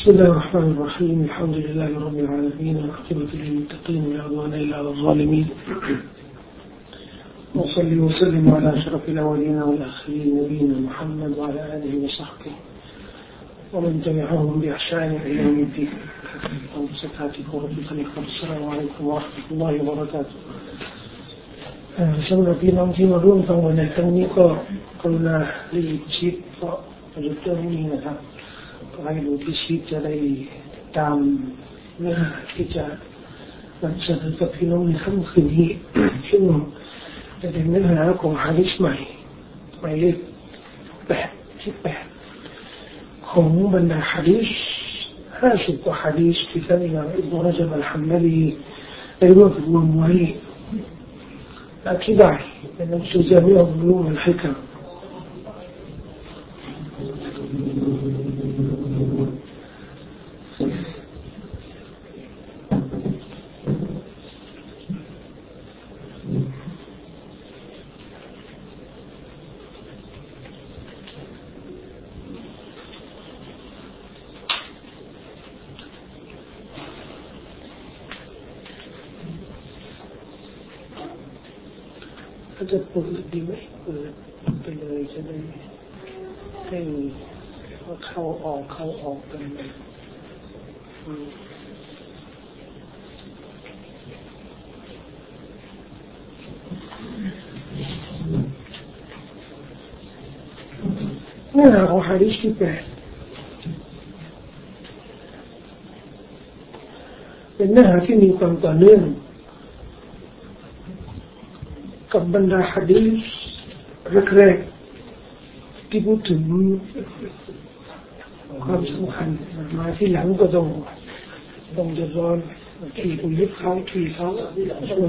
بسم الله الرحمن الرحيم الحمد لله رب العالمين والعاقبة للمتقين ولا عدوان إلا على الظالمين وصلي وسلم على أشرف الأولين والآخرين نبينا محمد وعلى آله وصحبه ومن تبعهم بإحسان إلى يوم الدين. السلام عليكم ورحمة الله وبركاته. สำหรับพี่น้องที่มาร่วมฟังวันในครั้งนี้ก็กรุณารีบชิดเพราะประโยชน์เรื่องนี้นะครับก็ให้ดูที่ชิดจะได้ตามเนื้อหาที่จะนำเสนอกับพี่น้องในค่ำคืนนี้ซึ่งจะเป็นเนื้อหาของหะดีษใหม่หมายเลข8ของบรรดาหะดีษ50กว่าหะดีษที่ท่านอิหม่ามอิบนุรจบอัลฮัมบลีได้รวบรวมไว้อธิบายในหนังสือจามิอุลอูมอัลฮิคัมจะเปิดดีไหมเปิดไปเลยจะได้ให้เข้าออกกันเลยเนื้อหาของหะดีษที่8เป็นเนื้อหาที่มีความต่อเนื่องกับบรรดาหะดีษแรกๆที่พูดถึงความสำคัญมาที่หลังก็ต้องจะร้อนขี่ผู้ยึดเขาขี่เขาช่วย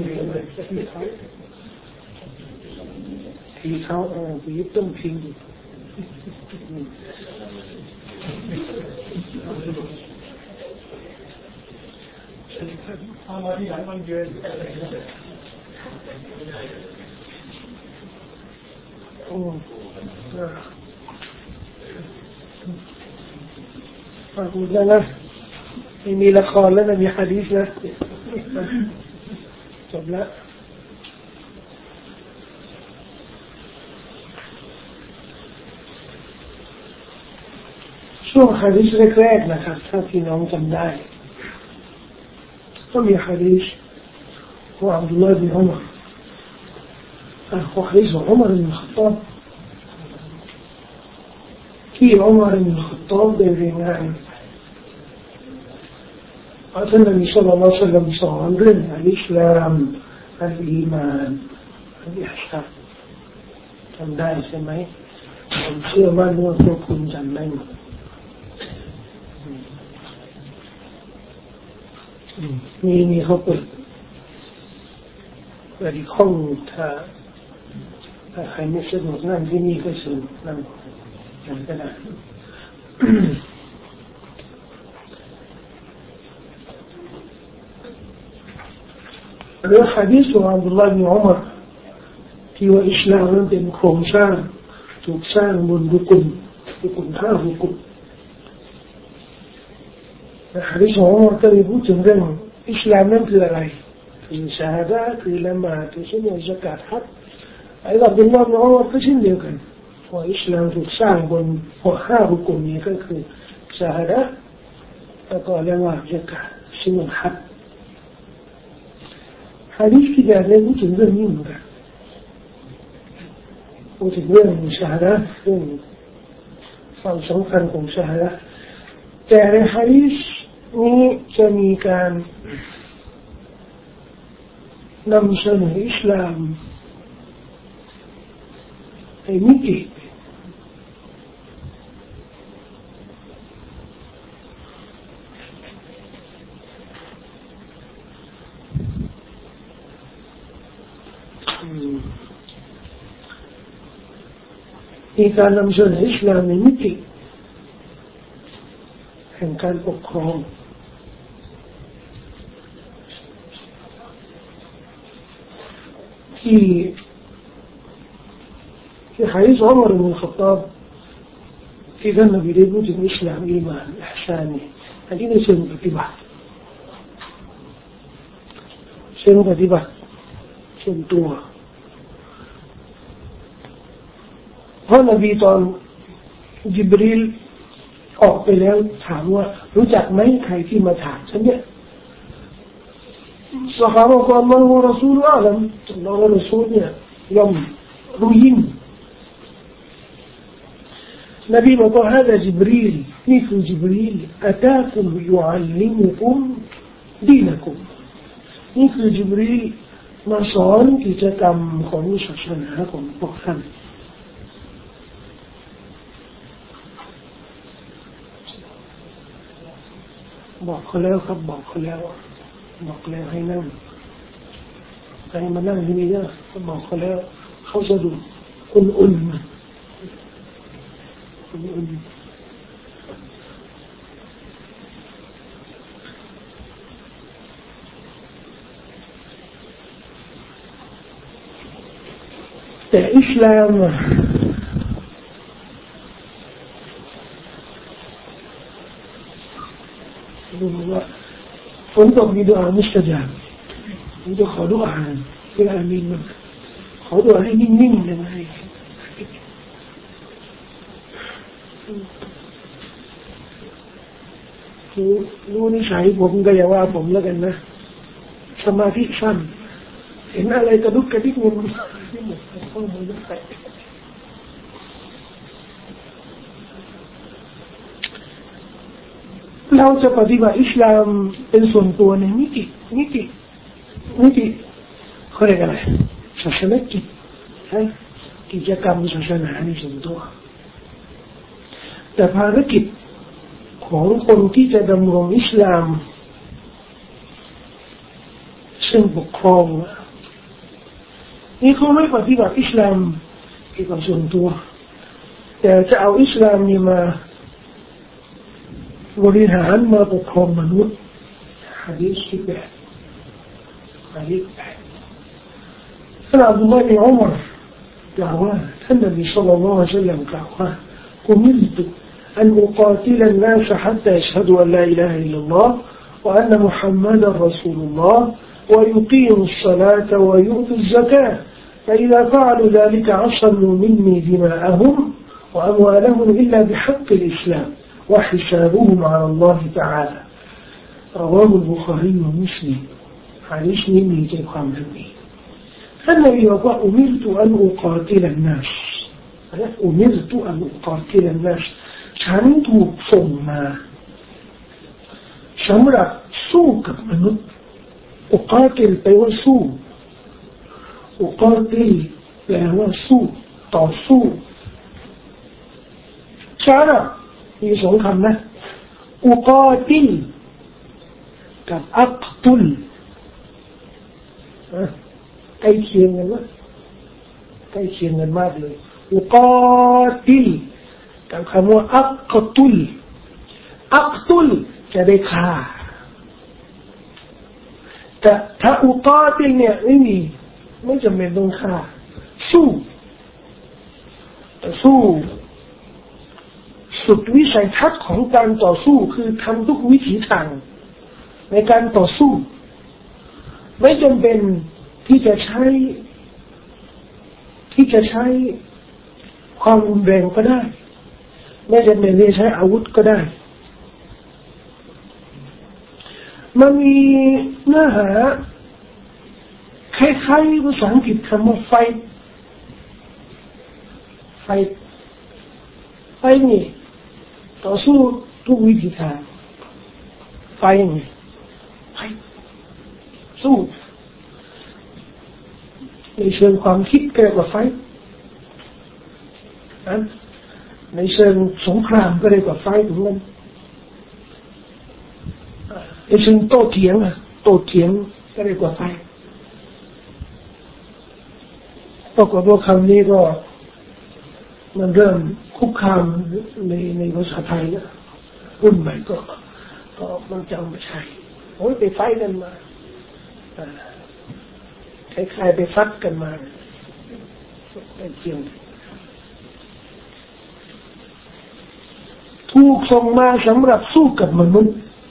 ขี่เขาผู้ยึดต้องทิ้งมาที่หลังมันเยือนพูดแล้วนะไม่มีละครแล้วนะมีหะดีษนะจบแล้วช่วงหะดีษแรกๆนะครับถ้าพี่น้องจำได้ก็มีหะดีษของอับดุลลาห์บินอุมัรوحديث عمر بن الخطاب في عمر بن الخطاب بين قال النبي صلى الله عليه وسلم صار الإسلام الإيمان الإحسان จำได้ใช่ไหมผมเชื่อว่าพวกคุณจำได้หมดมีเขาเปิดที่ห้องถ้าใครไม่สะดวกนั่งที่นี่ก็สะดวกนั่งกันก็ได้เรื่องหะดีษของอับดุลลาห์บินอุมัรที่ว่าอิสลามนั้นเป็นโครงสร้างถูกสร้างบนรุกน5 รุกนหะดีษของอุมัรก็ได้พูดถึงเรื่องอิสลามนั้นคืออะไรคือชาฮาดะห์คือละหมาดคือซุนนะห์ซักาตฮัจญ์ไอ้อับดุลลาห์บินอุมัรก็เช่นเดียวกันว่าอิสลามถูกสร้างบน5 รุกนนี้ก็คือชาฮาดะห์แล้วก็ละหมาดซักาตซุนนะห์ฮัจญ์หะดีษที่ได้พูดถึงเรื่องนี้เหมือนกันพูดถึงเรื่องชาฮาดะห์เรื่องความสำคัญของชาฮาดะห์แต่ในหะดีษนี้จะมีการนำเสนออิสลามในมิติมีการนำเสนออิสลามในมิติแห่งการปกครองفي حديث عمر بن الخطاب في ذنب يريد الإسلام إيمان إحساني อันนี้ในเชิงปฏิบัติเชิงปฏิบัติเชิงตัวเพราะนบีตอนญิบรีลออกไปแล้วถามว่ารู้จักไหมใครที่มาถามฉันเนี่ยซอฮาบะห์ก็อัลลอฮฺวะรอซูลุอาลัมอัลลอฮฺวะรอซูลเนี่ยย่อมรู้ยิ่งนบีบอกว่าهذا جبريل นี่คือจิบรีล أتاكم يعلمكم دينكم นี่คือจิบรีลมาสอนกิจกรรมของศาสนาของพวกท่านบอกเขาแล้วครับบอกเขาแล้วให้นั่งให้มานั่งที่นี่นะก็บอกเขาแล้วเขาจะดูอุ่นๆแต่อิสลามดูว่าฝนตกมีดุอามุสตะญาบมันจะขอดุอาเวลามีมันขอดุอาให้นิ่งๆเลยนะรู้นิสัยผมก็อย่าว่าผมแล้วกันนะสมาธิสั้นเห็นอะไรกระดุกกระดิกเงินที่หมดข้อมือแตะเราจะปฏิบัติอิสลามเป็นส่วนตัวในมิติเขาเรียกอะไรศาสนกิจกิจกรรมศาสนาในส่วนตัวแต่ภารกิจของคนที่จะดำรงอิสลามซึ่งปกครองนี่เขาไม่ปฏิบัติอิสลามเกี่ยวกับส่วนตัวแต่จะเอาอิสลามนี่มาบริหารมาปกครองมนุษย์ฮะดีษที่แบบฮะดีษท่านอับดุลลอฮ์บินอุมัรกล่าวว่าท่านนบีศ็อลลัลลอฮุอะลัยฮิวะซัลลัมกล่าวว่าأمرت أن أقاتل الناس حتى يشهدوا أن لا إله إلا الله وأن محمدا رسول الله ويقيموا الصلاة ويؤتوا الزكاة فإذا فعلوا ذلك عصموا مني دماءهم وأموالهم إلا بحق الإسلام وحسابهم على الله تعالى رواه البخاري ومسلم حديث من تقام به فالنبي يقول أمرت أن أقاتل الناس أمرت أن أقاتل الناس ฉันถูกส่งมาสำหรับสู้กับมนุษย์อุกาติลแปลว่าสู้อุกาติลแปลว่าสู้ต่อสู้ชาระมีสองคำนะอุกาติลกับอักตุลใกล้เคียงกันวะใกล้เคียงกันมากเลยอุกาติลกับคำว่าอักตุลจะได้ฆ่าแต่ถ้าอุกาติลเนี่ยไม่จำเป็นต้องฆ่าสู้สุดวิสัยทัศน์ของการต่อสู้คือทำทุกวิถีทางในการต่อสู้ไม่จำเป็นที่จะใช้ความรุนแรงก็ได้ไม่จำเป็นที่จะใช้อาวุธก็ได้มันมีเนื้อหาคล้ายๆภาษาอังกฤษคำว่าไฟนี่ต่อสู้ทุกวิธีทางไฟสู้ในเชิงความคิดเกี่ยวกับไฟในเชิงสงครามก็เรียกว่าไฟถึงนั้นในเชิงโต้เถียงก็เรียกว่าไฟปรากฏว่าคำนี้ก็มันเริ่มคุกคามในภาษาไทยนะรุ่นใหม่ก็มันจะไม่ใช่โอ้ยไปไฟกันมาคล้ายๆไปฟัดกันมาเป็นเชียงถูกส่งมาสำหรับสู้กับมนุษย์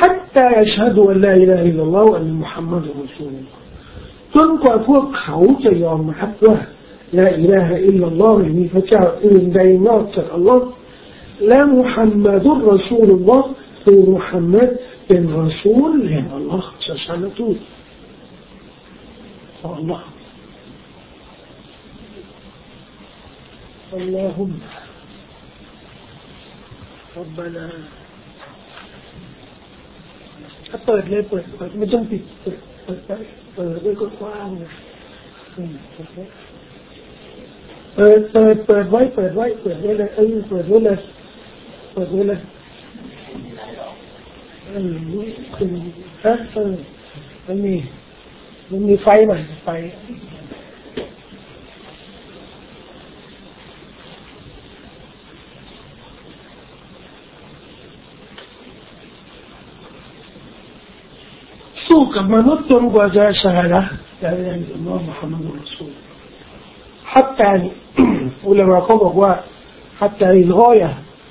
حتى يشهدوا أن لا إله إلا الله وأن محمد رسول الله จนกว่าพวกเขาจะยอมรับว่าลาอิลาฮะอิลลัลลอฮ์ไม่มีพระเจ้าอื่นใดนอกจากอัลลอฮ์และมุฮัมมัดุรรอซูลุลลอฮ์คือมุฮัมมัดเป็นรอซูลแห่งอัลลอฮ์ศาสนทูตของอัลลอฮ์ اللهم ربنا ถ้าเปิดเลยเปิดไม่ต้องปิดเปิดด้วยกว้างๆเปิดไว้เลยเปิดไว้เลยคุณฮะมันมีไฟใหม่ไฟสู้กับมนุษย์จนกว่าจะชาละลาอิลาฮะอิลลัลลอฮ์มุฮัมมัดุรรอซูลحتى อุลามะเขาบอกว่า حتى الغاية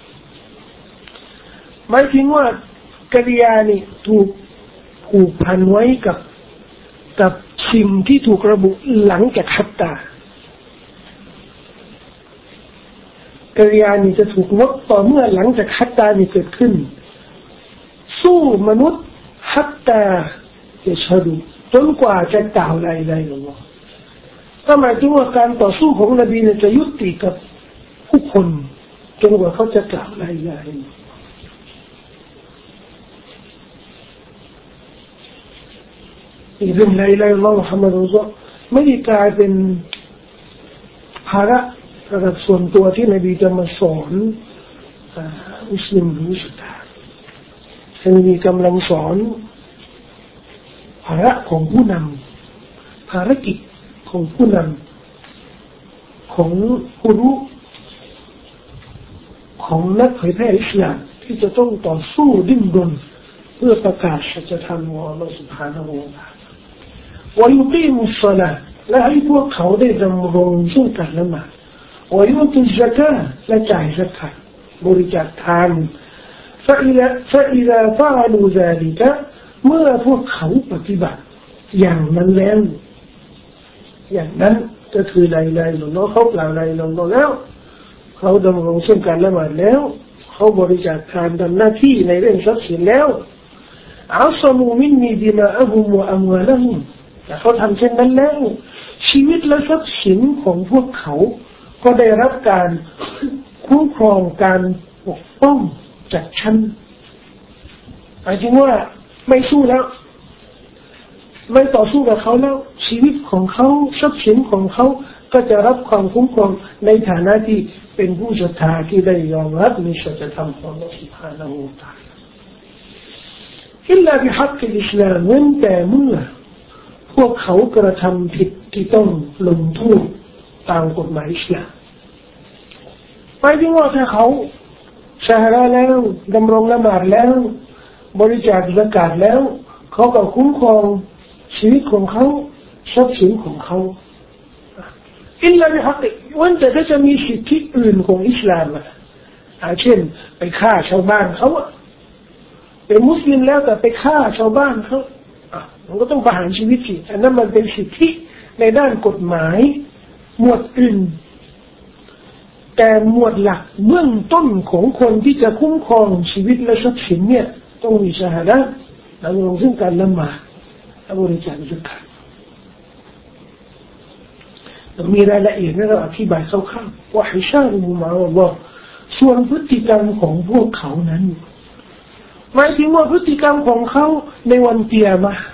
หมายถึงว่ากริยานี่ถูกผูกพันไว้กับสิ่งที่ถูกระบุหลังจาก حتى กริยานี่จะถูกลดต่อเมื่อหลังจาก حتى นี่เกิดขึ้นสู้มนุษย์ حتى จะชดูจนกว่าจะกล่าวลาอิลาฮะอิลลัลลอฮ์ก็หมายถึงว่าการต่อสู้ของนบีเนี่ยจะยุติกับผู้คนจนกว่าเขาจะกล่าวลาอิลาฮะอิลลัลลอฮ์เรื่องลาอิลาฮะอิลลัลลอฮ์มุฮัมมัดรอซูลุลลอฮ์ไม่ได้กลายเป็นภาระระดับส่วนตัวที่นบีจะมาสอนมุสลิมรู้สุดท้ายนบีกำลังสอนภาระของผู้นำภารกิจของผู้นำของผู้รู้ของนักเผยแพร่อิสลามที่จะต้องต่อสู้ดิ้นรนเพื่อประกาศสัจธรรมของอัลลอฮฺ سبحانه และ تعالى วะยุกีมุศศอลาห์และให้พวกเขาได้ดำรงซึ่งการละหมาดวะยูตุซซะกาตและจ่ายซักาตบริจาคทาน فإذا فعلوا ذلك เมื่อพวกเขาปฏิบัติอย่างนั้นแล้วอย่างนั้นก็คือลาอิลาฮะอิลลัลลอฮ์เขากล่าวลาอิลาฮะอิลลัลลอฮ์แล้วเขาดำรงซึ่งการละหมาดแล้วเขาบริจาคทานทำหน้าที่ในเรื่องทรัพย์สินแล้วอัศมูมินนีดิมาอะฮุมวะอัมวาละฮุมแต่เขาทำเช่นนั้นแล้วชีวิตและทรัพย์สินของพวกเขาก็ได้รับการคุ้มครองการปกป้องจากฉันหมายถึงว่าไม่สู้แล้วไม่ต่อสู้กับเขาแล้วชีวิตของเขาทรัพย์สินของเขาก็จะรับความคุ้มครองในฐานะที่เป็นผู้ศรัทธาที่ได้ยอมรับในสัจธรรมของอัลเลาะห์ سبحانه และ تعالى อิลลาบิฮักกิลอิสลามเว้นแต่เมื่อพวกเขากระทำผิดที่ต้องลงโทษตามกฎหมายอิสลามหมายถึงว่าถ้าเขาชาฮะดะห์แล้วดำรงละหมาดแล้วบริจาคซะกาตแล้วเขาก็คุ้มครองชีวิตของเขาทรัพย์สินของเขาอิลลาบิฮักวันแต่ถ้าจะมีสิทธิอื่นของอิสลามเช่นไปฆ่าชาวบ้านเขาเป็นมุสลิมแล้วแต่ไปฆ่าชาวบ้านเขามันก็ต้องประหารชีวิตสิอันนั้นมันเป็นสิทธิในด้านกฎหมายหมวดอื่นแต่หมวดหลักเบื้องต้นของคนที่จะคุ้มครองชีวิตและทรัพย์สินเนี่ยต้องมีชาฮะดะห์ดำรงซึ่งการละหมาดและบริจาคซะกาตมีรายละเอียดเราอธิบายคร่าวๆว่าฮิชารุมุมะอัลลอฮ์ส่วนพฤติกรรมของพวกเขานั้นหมายถึงว่าพฤติกรรมของเขาในวันกิยามะห์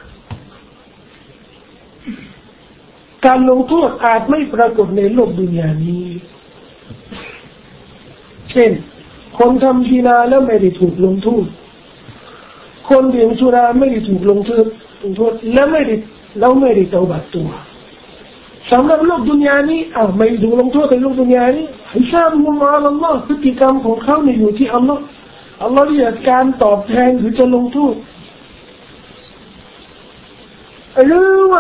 การลงโทษอาจไม่ปรากฏในโลกดุนยานี้เช่นคนทำซินาแล้วไม่ได้ถูกลงโทษคนดื่มสุราไม่ได้ถูกลงโทษและไม่ได้เตาบัตตัวสำหรับโลกดุนยานี้ไม่ถูกลงโทษในโลกดุนยานี้ฮิซาบุฮุมอะลัลลอฮ์พฤติกรรมของเขาเนี่ยอยู่ที่อัลลอฮ์เรียกการตอบแทนหรือจะลงโทษหรือว่า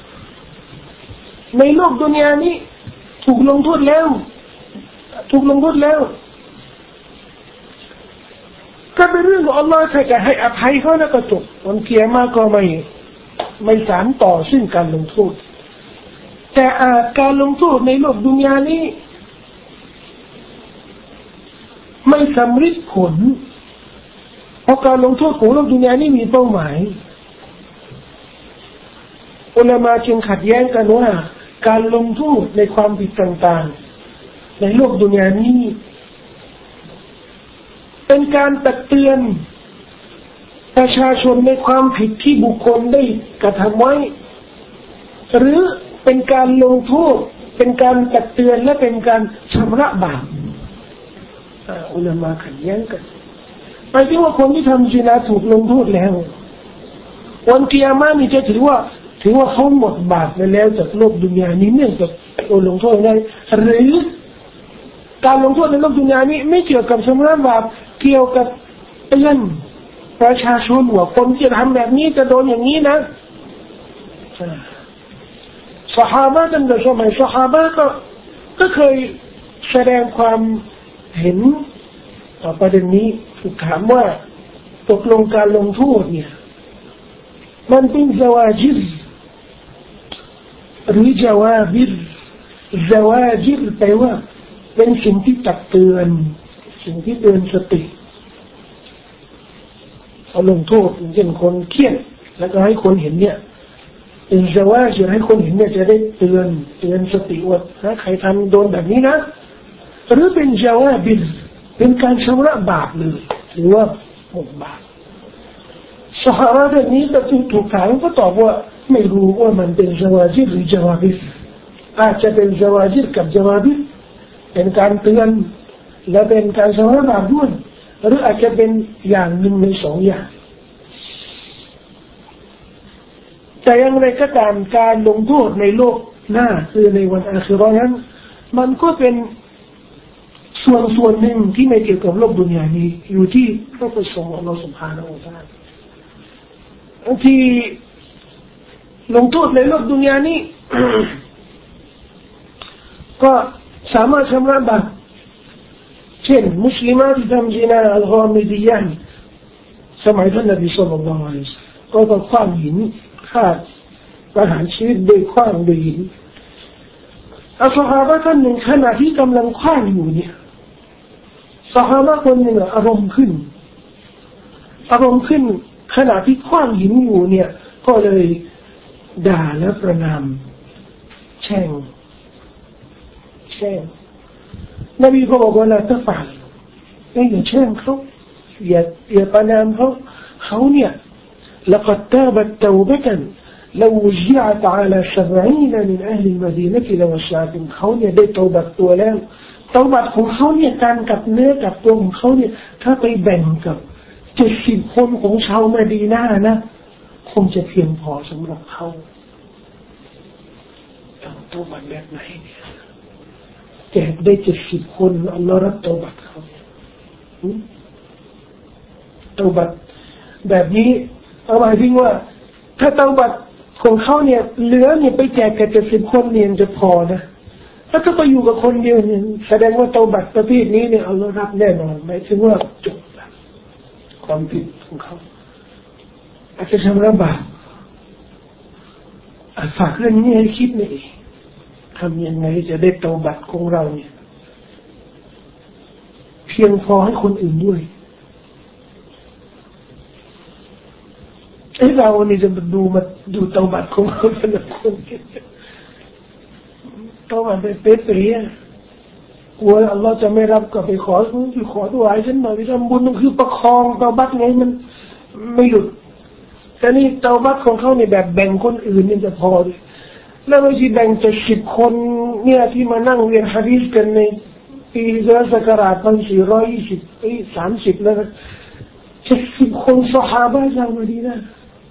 ในโลกดุนยานี้ถูกลงโทษแล้วก็เป็นเรื่องของอัลลอฮ์ถ้าจะให้อภัยเขาแล้วก็จบวันกิยามะห์ก็ไม่สานต่อซึ่งการลงโทษแต่การลงโทษในโลกดุนยานี้ไม่สำเร็จผลเพราะการลงโทษของโลกดุนยานี้มีเป้าหมายอุลามะจึงขัดแย้งกันว่าการลงโทษในความผิดต่างๆในโลกดุนยานี้เป็นการตักเตือนประชาชนในความผิดที่บุคคลได้กระทำไว้หรือเป็นการลงโทษเป็นการตักเตือนและเป็นการชำระบาปอุลามะขัดแย้งกันไปที่ว่าคนที่ทำซินาถูกลงโทษแล้ววันกิยามะห์นี่จะถือว่าเขาหมดบาปไปแล้วจากโลกดุนยานี้เนื่องจากโดนลงโทษได้หรือการลงโทษในโลกดุนยานี้ไม่เกี่ยวกับชำระบาปเกี่ยวกับเตือนประชาชนว่าคนที่ทำแบบนี้จะโดนอย่างนี้นะซอฮาบะห์ตั้งแต่สมัยซอฮาบะห์ก็เคยแสดงความเห็นต่อประเด็นนี้ถูกถามว่าตกลงการลงโทษเนี่ยมันเป็นซาวาจิรหรือจาวาบิรซาวาจิรแปลว่าเป็นสิ่งที่ตักเตือนสิ่งที่เตือนสติเอาลงโทษเช่นคนเครียดแล้วก็ให้คนเห็นเนี่ยเป็นซาวาจิรให้คนเห็นเนี่ยจะได้เตือนสติว่าถ้าใครทำโดนแบบนี้นะหรือเป็นจาวาบิรเป็นการชำระบาปเลยหรือว่าหมดบาปซอฮาบะห์เรื่องนี้ก็ถูกถามก็ตอบว่าไม่รู้ว่ามันเป็นซาวาจิรหรือจาวาบิรอาจจะเป็นซาวาจิรกับจาวาบิรเป็นการเตือนและเป็นการชำระบาปด้วยหรืออาจจะเป็นอย่างหนึ่งในสองอย่างแต่อย่างไรก็ตามการลงโทษในโลกหน้าคือในวันอาคิเราะห์นั้นมันก็เป็นส่วนหนึ่งที่ไม่เกี่ยวกับโลกดุนยานี้อยู่ที่พระประสงค์ของอัลเลาะห์ซุบฮานะฮูวะตะอาลาที่ลงโทษในโลกดุนยานี้ ก็สามารถชำระบาปเช่นมุสลิมที่ทำซินาอัลกอมิดียะห์สมัยท่านนบีศ็อลลัลลอฮุอะลัยฮิวะซัลลัมก็ขว้างหินฆ่าประหารชีวิตโดยขว้างโดยหินอัลซอฮาบะห์ท่านหนึ่งขณะที่กำลังขว้างอยู่เนี่ยซอฮาบะห์คนหนึ่งอารมณ์ขึ้นขณะที่ขว้างหินอยู่เนี่ยก็เลยด่าและประณามแช่งนบีก็บอกว่าละตะฟัลอย่าแช่งเขาอย่าประณามเขาเนี่ย لقد تابت توبة لو وجعت على 70 من أهل المدينة لوسعت เขาเนี่ยได้ตอบัตตัวแล้วตอบัตของเขาเนี่ยการกับเนื้อกับตัวของเขาเนี่ยถ้าไปแบ่งกับ70 คนของชาวมะดีนะห์นะคงจะเพียงพอสำหรับเขาตอบัตแบบไหนเนี่ยแจกได้70 คนอัลลอฮ์รับตอบัตเขาตอบัตแบบนี้หมายถึงว่าถ้าตอบัตของเขาเนี่ยเหลือเนี่ยไปแจกแค่70 คนเนี่ยจะพอนะถ้าไปอยู่กับคนเดียวเนี่ยแสดงว่าตอบัตประเภทนี้เนี่ยอัลลอฮ์รับแน่นอนหมายถึงว่าจบละความผิดของเขาอาจจะชำระบาปฝากเรื่องนี้ให้คิดหน่อยทำยังไงจะได้ตอบัตของเราเนี่ยเพียงพอให้คนอื่นด้วยเราเนี่ยจะดูตอบัตของเราแต่ละคนตอบัตเป๊ะๆกลัวอัลลอฮ์จะไม่รับก็ไปขอดุอาให้ฉันหน่อยไปทำบุญนั่นคือประคองตอบัตไงมันไม่หลุดแต่นี่ตอบัตของเขาเนี่ยแบบแบ่งคนอื่นเนี่ยจะพอเลยแล้วไม่ใช่แบ่ง70 คนเนี่ยที่มานั่งเรียนหะดีษกันในปีศักราช1420 ปี30แล้ว70 คนซอฮาบะห์ชาวมะดีนะห์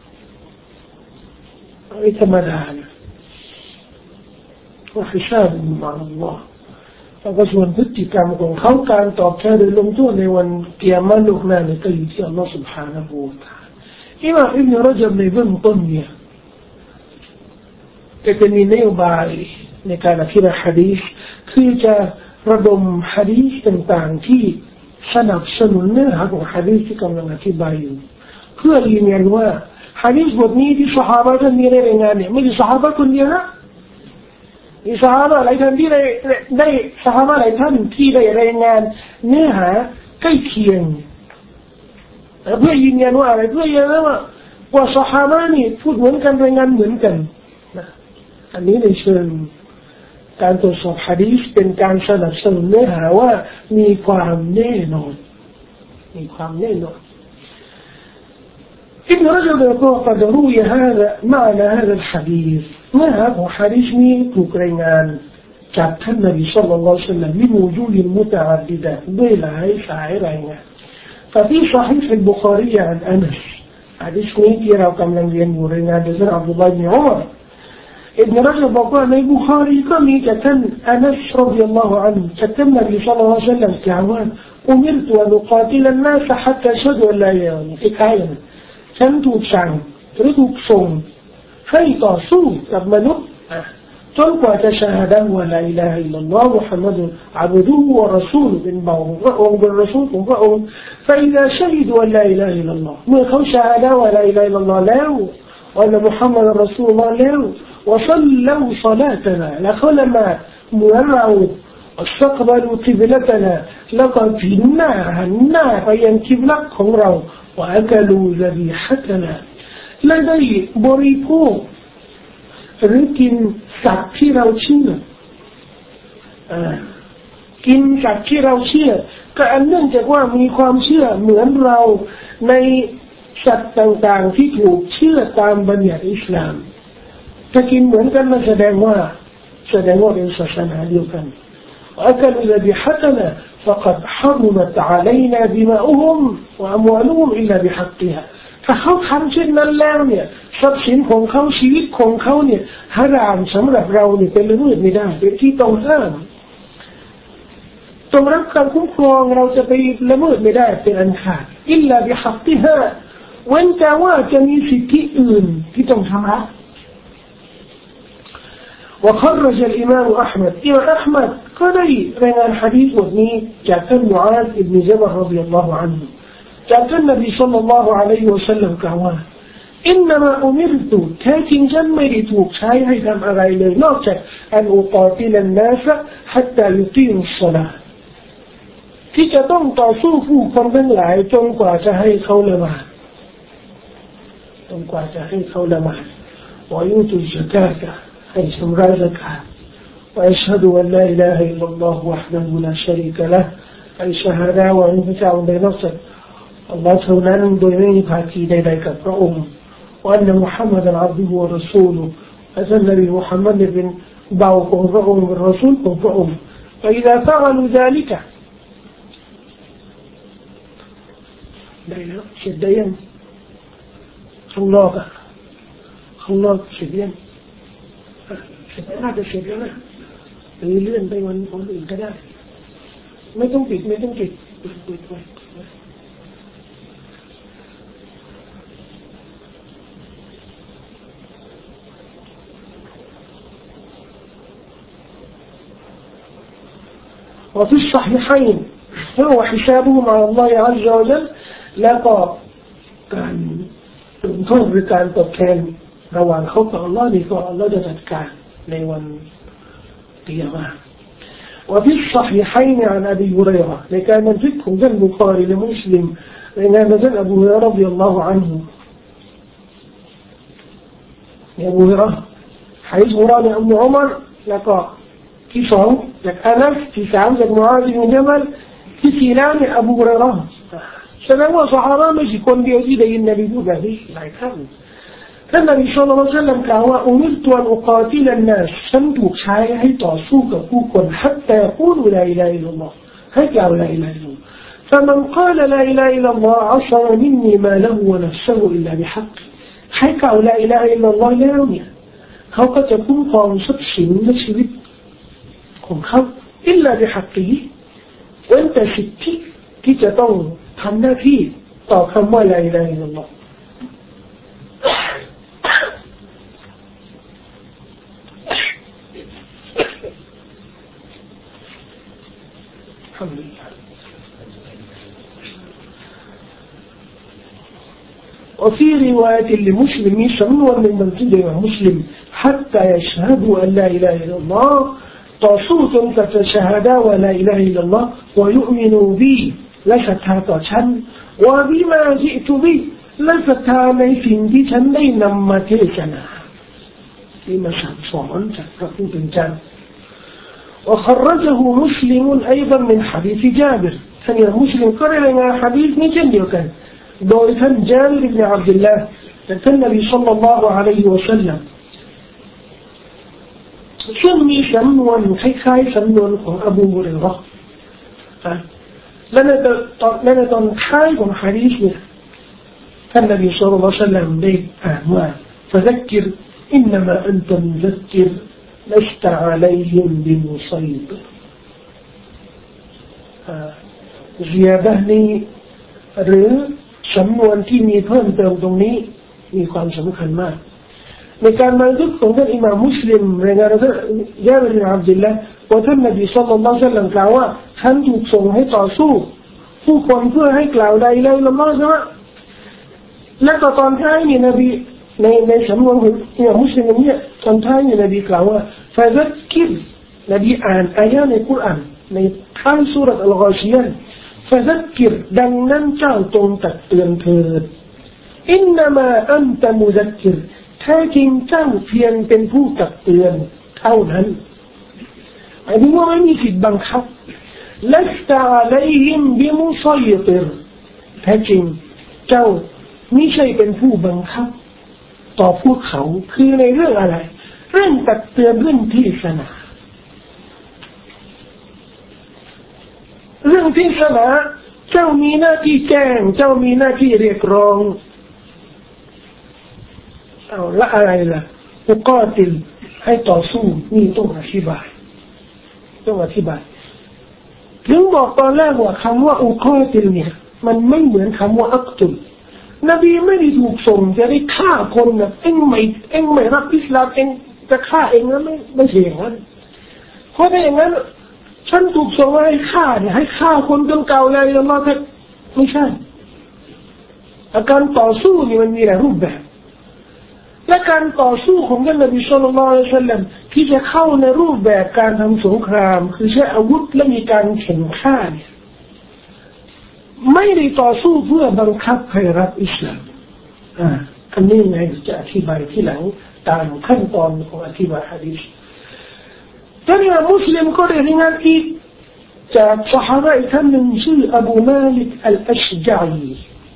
ไม่ธรรมดานะว่าฮิซาบุมะอัลลอฮ์แล้วก็ส่วนพฤติกรรมของเขาการตอบแทนหรือลงโทษในวันกิยามะห์โลกหน้าเนี่ยก็อยู่ที่อัลลอฮ์ سبحانه และ تعالى อิหม่ามอิบนุรอญับในเบื้องต้นเนี่ยจะมีนโยบายในการอธิบายหะดีษคือจะระดมหะดีษต่างๆที่สนับสนุนเนื้อหาของหะดีษที่กำลังอธิบายอยู่เพื่อยืนยันว่าหะดีษบทนี้ที่ซอฮาบะห์ท่านมีได้รายงานเนี่ยไม่ใช่ซอฮาบะห์คนเดียวนะมีซอฮาบะห์หลายท่านที่ได้ซอฮาบะห์หลายท่านที่ได้รายงานเนื้อหาใกล้เคียงเพื่อยืนยันว่าอะไรเพื่อยืนยันว่าซอฮาบะห์นี่พูดเหมือนกันรายงานเหมือนกันนะอันนี้ในเชิงการตรวจสอบหะดีษเป็นการสนับสนุนเนื้อหาว่ามีความแน่นอนมีความแน่นอนابن رجب يقول قد روي هذا معنى هذا الحديث ما هذا حديثถูกรายงานจากท่านนบีศ็อลลัลลอฮุอะลัยฮิวะซัลลัมمن وجوه متعددة ด้วยหลายสายรายงาน ففي صحيح البخاري عن أنس حديثนี้ที่เรากำลังเรียนอยู่รายงานโดยท่านอับดุลลอฮ์บินอุมัรابن رجب บอกว่าในบุคารีก็มีจากท่านอานัสรฎิยัลลอฮุอันฮุจากท่านนบีศ็อลลัลลอฮุอะลัยฮิวะซัลลัมกล่าวว่า أمرت أن أقاتل الناس حتى يشهدوا أن لا إله إلا الله คล้ายๆกันฉันถูกสั่งหรือถูกส่งให้ต่อสู้กับมนุษย์จนกว่าจะชาฮะดะห์ว่าลาอิลาฮะอิลลัลลอฮ์มุฮัมมัดุลอับดุฮุวะรอซูลุเป็นบ่าวของพระองค์เป็นรอซูลของพระองค์ فإذا شهدوا أن لا إله إلا الله เมื่อเขาชาฮะดะห์ว่าลาอิลาฮะอิลลัลลอฮ์แล้วว่ามุฮัมมัดรอซูลุลลอฮ์แล้วوصلوا صلاتنا لخلما مروا واستقبلوا قبلتنا لقد هنا فين قبلة ของเรา وأكلوا ذبيحتنا และได้บริโภคหรือกินสัตว์ที่เราเชื่อกินสัตว์ที่เราเชื่อก็อันเนื่องจากว่ามีความเชื่อเหมือนเราในสัตว์ต่างๆที่ถูกเชื่อตามบัญญัติอิสลามถ้ากินเหมือนกันมันแสดงว่าเป็นศาสนาเดียวกัน وأكلوا ذبيحتنا فقد حرمت علينا دماؤهم وأموالهم إلا بحقها ถ้าเขาทำเช่นนั้นแล้วเนี่ยทรัพย์สินของเขาชีวิตของเขาเนี่ยฮารามสำหรับเราเนี่ยเป็นละเมิดไม่ได้เป็นที่ต้องห้ามต้องรับการคุ้มครองเราจะไปละเมิดไม่ได้เป็นอันขาดอิลลาบิฮักติฮาเว้นแต่ว่าจะมีสิทธิอื่นที่ต้องทำละوخرج الإمام أحمد إمام أحمد قال لنا الحديث وثني جاءت معاذ بن جبل رضي الله عنه جاءت النبي صلى الله عليه وسلم كهواه إنما أمرت كاتن جمرتوك شاي هيثم أغايلي نوكك أن أقاتل الناس حتى يقيموا الصلاة ที่จะต้องต่อสู้ผู้คนทั้งหลายจนกว่าจะให้เขาละหมาดويؤتوا الزكاةให้ชำระซักาต وأشهد أن لا إله إلا الله وحده لا شريك له ให้ชาฮะดะห์ว่าพระเจ้าใดนอกจากอัลลอฮ์เท่านั้นโดยไม่มีภาคีใดๆกับพระองค์ وأن محمدا عبده ورسوله และท่านนบีมุฮัมมัดเป็นบ่าวของพระองค์เป็นรอซูลของพระองค์ فإذا فعلوا ذلك ได้แล้วเสร็จได้ยังข้างนอกเสร็จยังน่าจะเสร็จแล้วนะหรือเลื่อนไปวันอื่นก็ได้ไม่ต้องปิดไว้وفي الصحيحين هو حسابهم على الله عز وجل แล้วก็การโทษหรือการตอบแทนระหว่างเขากับอัลลอฮ์นี่ก็อัลลอฮ์จะจัดการในวันกิยามะห์ وفي الصحيحين عن أبي هريرة لكان من فقه ذا البخاري لمسلم لأن ذا أبو هريرة رضي الله عنه يا أبو هريرة حديث هريرة أم عمر لقى في صوم لك أنس في سعد بن معاذ بن جبل في سيلان أبو هريرة แสดงว่าซอฮาบะห์ไม่ใช่คนเดียวที่ได้ยินนบีพูดแบบนี้หลายครั้งท่านนบีศ็อลลัลลอฮุอะลัยฮิวะซัลลัมกล่าวว่าอุมิรตุอันอุกาติลันนัสฉันถูกใช้ให้ต่อสู้กับผู้คนحتى يقولوا لا إله إلا الله ให้กล่าว لا إله إلا الله فمن قال لا إله إلا الله عصم مني ماله ونفسه إلا بحق ให้กล่าว لا إله إلا الله แล้วเนี่ยเขาก็จะคุ้มครองทรัพย์สินและชีวิตของเขา إلا بحقه เว้นแต่สิทธิที่จะต้องทำหน้าที่ต่อคำว่า لا إله إلا الله الحمد لله وفي رواية لمسلم سموا من منزل مسلم حتى يشهدوا أن لا إله إلا الله تصوت تتشهدا ولا إله إلا الله ويؤمنوا بي لستها تشن وبما جئت بي لستها ليسين ديฉันได้นำมาเทศนาที่มาสั่งสอนจากพระผู้เป็นเจ้า وخرجه مسلم أيضا من حديث جابر ثاني مسلم قال لنا حديث من جندهโดยท่านจาบิร بن عبد الله จากท่านนบีศ็อลลัลลอฮุอะลัยฮิวะซัลลัมซึ่งมีสำนวนคล้ายๆสำนวนของอบูฮุรอยเราะห์และในตอนท้ายของหะดีษเนี่ยท่านนบีศ็อลลัลลอฮุอะลัยฮิวะซัลลัมได้อ่านว่า فذكر إنما أنت مذكر لست عليهم بمسيطر زيادةนี้หรือสำนวนที่มีเพิ่มเติมตรงนี้มีความสำคัญมากในการบันทึกของท่านอิหม่ามมุสลิมรายงานจากญาบิร บิน อับดุลลาห์ว่าท่านนบีศ็อลลัลลอฮุอะลัยฮิวะซัลลัมกล่าวว่าท่านถูกส่งให้ต่อสู้ผู้คนเพื่อให้กล่าวละอิลาฮะอิลลัลลอฮ์ใช่ไหมและตอนท้ายนี่นบีในสำนวนของอิหม่ามมุสลิมเนี่ยตอนท้ายนี่นบีกล่าวว่าฟะซักกิรนบีอ่านอายะห์ในกุรอานในท้ายซูเราะห์อัลฆอชียะห์فذكر ดังนั้นเจ้าจงตักเตือนเถิดอินนามาอันตะมุซักกิรแท้จริงเจ้าเพียงเป็นผู้ตักเตือนเท่านั้นหมายถึงว่าไม่มีสิทธิ์บังคับลัสตะอะลัยฮิมบิมุซัยติรแท้จริงเจ้าไม่ใช่เป็นผู้บังคับต่อพวกเขาคือในเรื่องอะไรเรื่องตักเตือนเรื่องเทศนาเรื่องที่ศาสนาเจ้ามีหน้าที่แจ้งเจ้ามีหน้าที่เรียกร้องเอาละอะไรล่ะอุกอติลให้ต่อสู้นี่ต้องอธิบายถึงบอกตอนแรกว่าคำว่าอุกอติลเนี่ยมันไม่เหมือนคำว่าอักตุลนบีไม่ได้ถูกส่งจะได้ฆ่าคนนะเอ็งไม่รับอิสลามเอ็งจะฆ่าเอ็งนะไม่ใช่อย่างนั้นเพราะถ้าอย่างนั้นฉันถูกส่งมาให้ฆ่าเนี่ยให้ฆ่าคนจนเก่าเลยแล้วมาแค่ไม่ใช่อาการต่อสู้นี่มันมีหลายรูปแบบและการต่อสู้ของท่านนบีศ็อลลัลลอฮุอะลัยฮิวะซัลลัมที่จะเข้าในรูปแบบการทำสงครามคือใช้อาวุธและมีการเข็นฆ่าเนี่ยไม่ได้ต่อสู้เพื่อบังคับให้รับอิสลามอันนี้ไงจะอธิบายที่หลังตามขั้นตอนของอธิบายหะดีษท่านมุสลิมก็ได้รายงานอีกจากซอฮาบะอีกท่านหนึ่งชื่ออบูมาลิกอัลอัชญะอี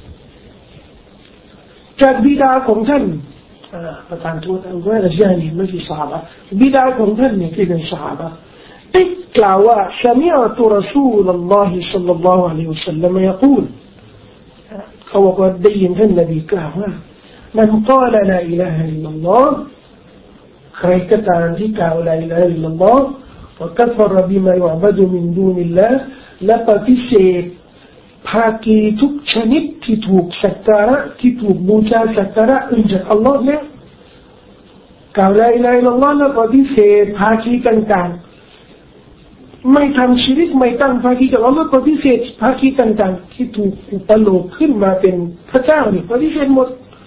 จากบิดาของท่านประธานทูตอัลอัชญะอีไม่ใช่ซอฮาบะบิดาของท่านเนี่ยที่เป็นซอฮาบะได้กล่าวว่าสมิอ์ตุรอซูลุลลอฮิศ็อลลัลลอฮุอะลัยฮิวะซัลลัมยะกูลเขาบอกว่าได้ยินท่านนบีกล่าวว่ามันกล่าวลาอิลาฮะอิลลัลลอฮ์ใครก็ตามที่กล่าวลาอิลาฮะอิลลัลลอฮ์وكفر بما يعبد من دون الله และปฏิเสธภาคีทุกชนิดที่ถูกสักการะที่ถูกบูชาสักการะอื่นจากอัลลอฮ์เนี่ยกล่าวลาอิลาฮะอิลลัลลอฮ์และปฏิเสธภาคีต่างๆไม่ทำชิริกไม่ตั้งภาคีกับอัลลอฮ์ปฏิเสธภาคีต่างๆที่ถูกอุปโลกขึ้นมาเป็นพระเจ้านี่ปฏิเสธหมด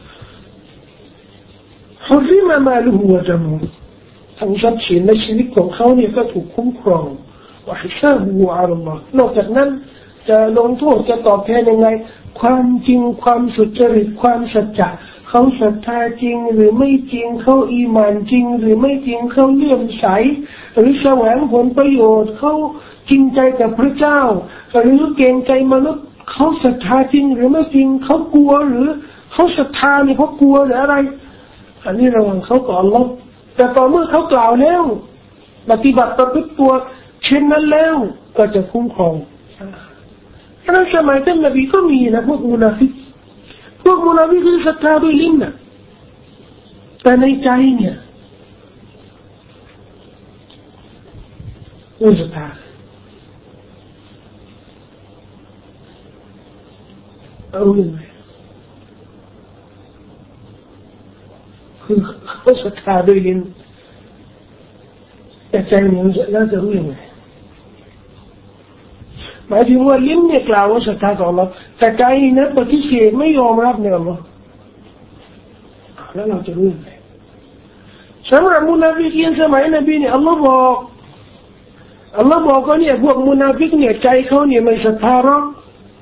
حرم ماله ودمه ทั้งทรัพย์สินและชีวิตของเขาเนี่ยก็ถูกคุ้มครองว่าฮิซาบุฮุอะลัลลอฮ์นอกจากนั้นจะลงโทษจะตอบแทนยังไงความจริงความสุจริตความสัจจะเขาศรัทธาจริงหรือไม่จริงเขาอีหม่านจริงหรือไม่จริงเขาเลื่อมใสหรือแสวงผลประโยชน์เขาจริงใจกับพระเจ้าหรือเกรงใจมนุษย์เขาศรัทธาจริงหรือไม่จริงเขากลัวหรือเขาศรัทธาเนี่ยเขากลัวหรืออะไรอันนี้ระหว่างเขากับอัลลอฮ์แต่ต่อเมื่อเขากล่าวแล้วปฏิบัติประพฤติตัวเช่นนั้นแล้วก็จะคุ้มครองเพราะนั้นสมัยท่านนบีก็มีนะพวกมุนาฟิกคือศรัทธาด้วยลิ้นนะแต่ในใจเนี่ยไม่ศรัทธาเอาอย่างไรคือเขาศรัทธาด้วยลิ้นแต่ใจเนี่ยแล้วจะรู้ยังไงหมายถึงว่าลิ้นเนี่ยกล่าวว่าศรัทธาต่ออัลลอฮ์แต่ใจนั้นปฏิเสธไม่ยอมรับในอัลลอฮ์แล้วเราจะรู้ยังไงสำหรับมุนาฟิกีนสมัยนบีเนี่ยอัลลอฮ์บอกว่าเนี่ยพวกมุนาฟิกเนี่ยใจเขาเนี่ยไม่ศรัทธาหรอก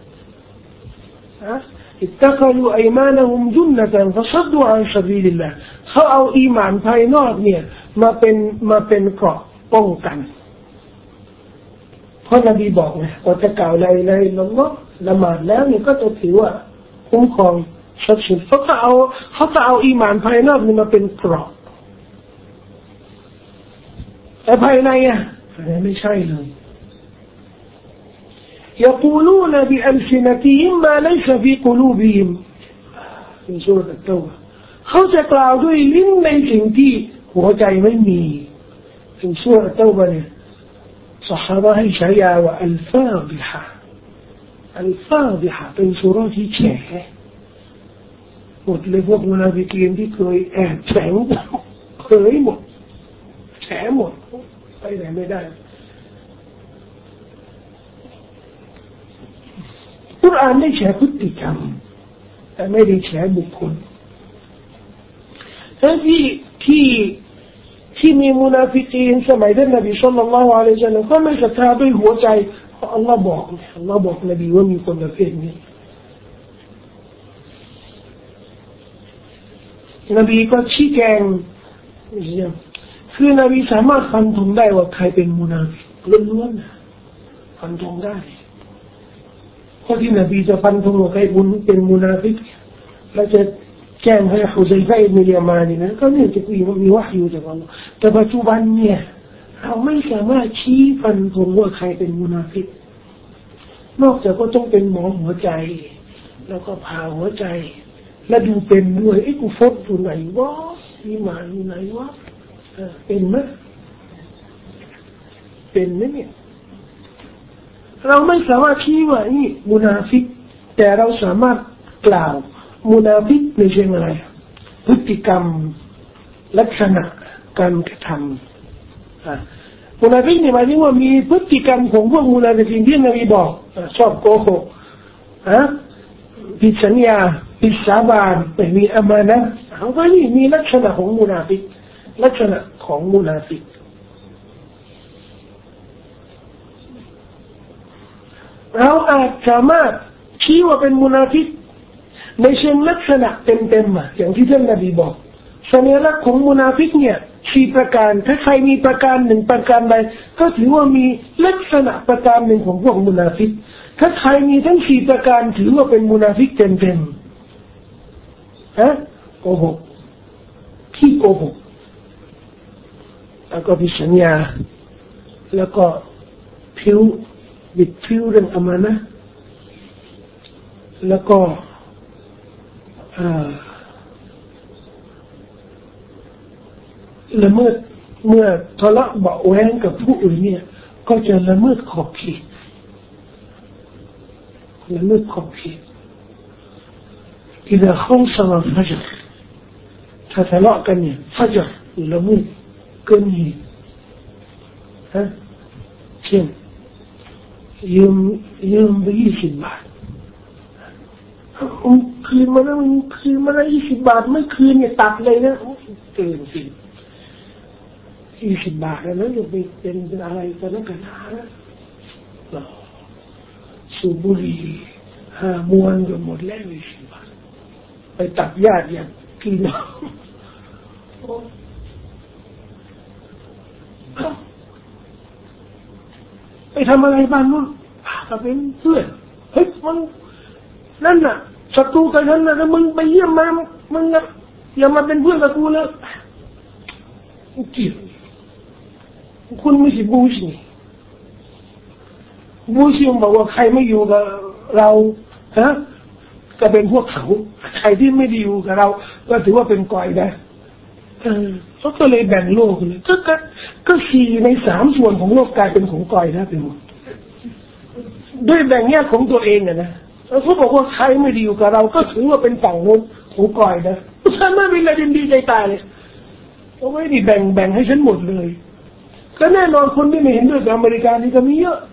อิตตะกลูอัยมานะฮุมจุนนะตันฟะซัดดูอันซะบีลิลลาห์เขาเอาอีหม่านภายนอกเนี่ยมาเป็นเกราะป้องกันเพราะนบีบอกไงว่าจะกล่าวละอิลาฮะอิลลัลลอฮ์ละหมาดแล้วเนี่ยก็จะถือว่าคุ้มครองทรัพย์สินเขาจะเอาอีหม่านภายนอกนี่มาเป็นเกราะแต่ภายในไม่ใช่เลย يقولون بألسنتهم ما ليس في قلوبهم ในซูเราะห์อัตเตาบะห์เขาจะกล่าวด้วยลิ้นในสิ่งที่หัวใจไม่มีในซูเราะห์อัตเตาบะห์เนี่ยซอฮาบะห์ให้ฉายาว่าอัลฟาฎิฮะเป็นซูเราะห์ที่แฉหมดเลยพวกมุนาฟิกีนที่เคยแอบแฝงเคยหมดแฉหมดไปไหนไม่ได้กุรอานได้แฉพฤติกรรมแต่ไม่ได้แฉบุคคลทั้งที่มีมุนาฟิกีนสมัยท่านนบีศ็อลลัลลอฮุอะลัยฮิวะซัลลัมก็ไม่ศรัทธาด้วยหัวใจเพราะอัลลอฮ์บอกนบีว่ามีคนประเภทนี้นบีก็ชี้แจงคือนบีสามารถฟันธงได้ว่าใครเป็นมุนาฟิกล้วนๆฟันธงได้เพราะที่นบีจะฟันธงว่าใครเป็นมุนาฟิกแล้วจะแจ้งให้ฮุซัยฟะอิบนุยามานี่นะก็เนี่ยจะมีวะห์ยูจากอัลเลาะห์แต่ปัจจุบันเนี่ยเราไม่สามารถชี้ฟันธงว่าใครเป็นมุนาฟิกนอกจากก็ต้องเป็นหมอหัวใจแล้วก็ผ่าหัวใจและดูเป็นด้วยไอ้กูฟดอยู่ไหนวะอีหม่านอยู่ไหนวะเป็นไหมเนี่ยเราไม่สามารถชี้ว่านี่มุนาฟิกแต่เราสามารถกล่าวมุนาฟิกในเชิงอะไรพฤติกรรมลักษณะการกระทำมุนาฟิกนี่หมายถึงว่ามีพฤติกรรมของพวกมุนาฟิกที่นบีบอกชอบโกหกผิดสัญญาผิดสาบานไม่มีอามานะห์เขาก็นี่มีลักษณะของมุนาฟิกลักษณะของมุนาฟิกเราอาจสามารถชี้ว่าเป็นมุนาฟิกในเชิงลักษณะเต็มๆอย่างที่ท่านนบีบอกสัญลักษณ์ของมุนาฟิกเนี่ย4ประการถ้าใครมีประการหนึ่งประการใดก็ถือว่ามีลักษณะประการหนึ่งของพวกมุนาฟิกถ้าใครมีทั้ง4ประการถือว่าเป็นมุนาฟิกเต็มๆโกหกที่โกหกแล้วก็ผิดสัญญาแล้วก็บิดผิวเรื่องอามานะห์แล้วก็ละเมิดเมื่อทะเลาะเบาะแว้งกับผู้อื่นเนี่ยก็จะละเมิดขอบเขตإذا خاصم الفجر ถ้าทะเลาะกันเนี่ยฟัจรละเมิดเกินเหตุเช่นยืมไป20 บาทคืนมาแล้ว20 บาทไม่คืนเนี่ยตัดเลยนะเกินสิ20 บาทแล้วจะไปเป็นอะไรกันนักกันหนาสูบบุหรี่มวนจนหมดแล้ว20 บาทไปตัดญาติอย่างพี่น้องไปทำอะไรบ้างนู่นก็เป็นเพื่อนเฮ้ยมันนั่นน่ะศัตรูกันนั่นน่ะแล้วมึงไปเยี่ยมมามึงนะอย่ามาเป็นเพื่อนกับกูนะเกลียดคุณไม่ใช่บูชนี่บูชมันบอกว่าใครไม่อยู่กับเราก็เป็นพวกเขาใครที่ไม่ได้อยู่กับเราก็ถือว่าเป็นกอยได้เขาก็เลยแบ่งโลกเลยก็4 ใน 3ส่วนของโลกกลายเป็นของกอยนะเป็นหมดด้วยแบ่งแยกของตัวเองนะแล้วเขาบอกว่าใครไม่ดีอยู่กับเราก็ถือว่าเป็นฝั่งโน้นของกอยนะฉันไม่เป็นอะไรดีใจตายเลยเขาไม่ได้แบ่งให้ฉันหมดเลยก็แน่นอนคนที่ไม่เห็นด้วยกับอเมริกานี่ก็มีเยอะ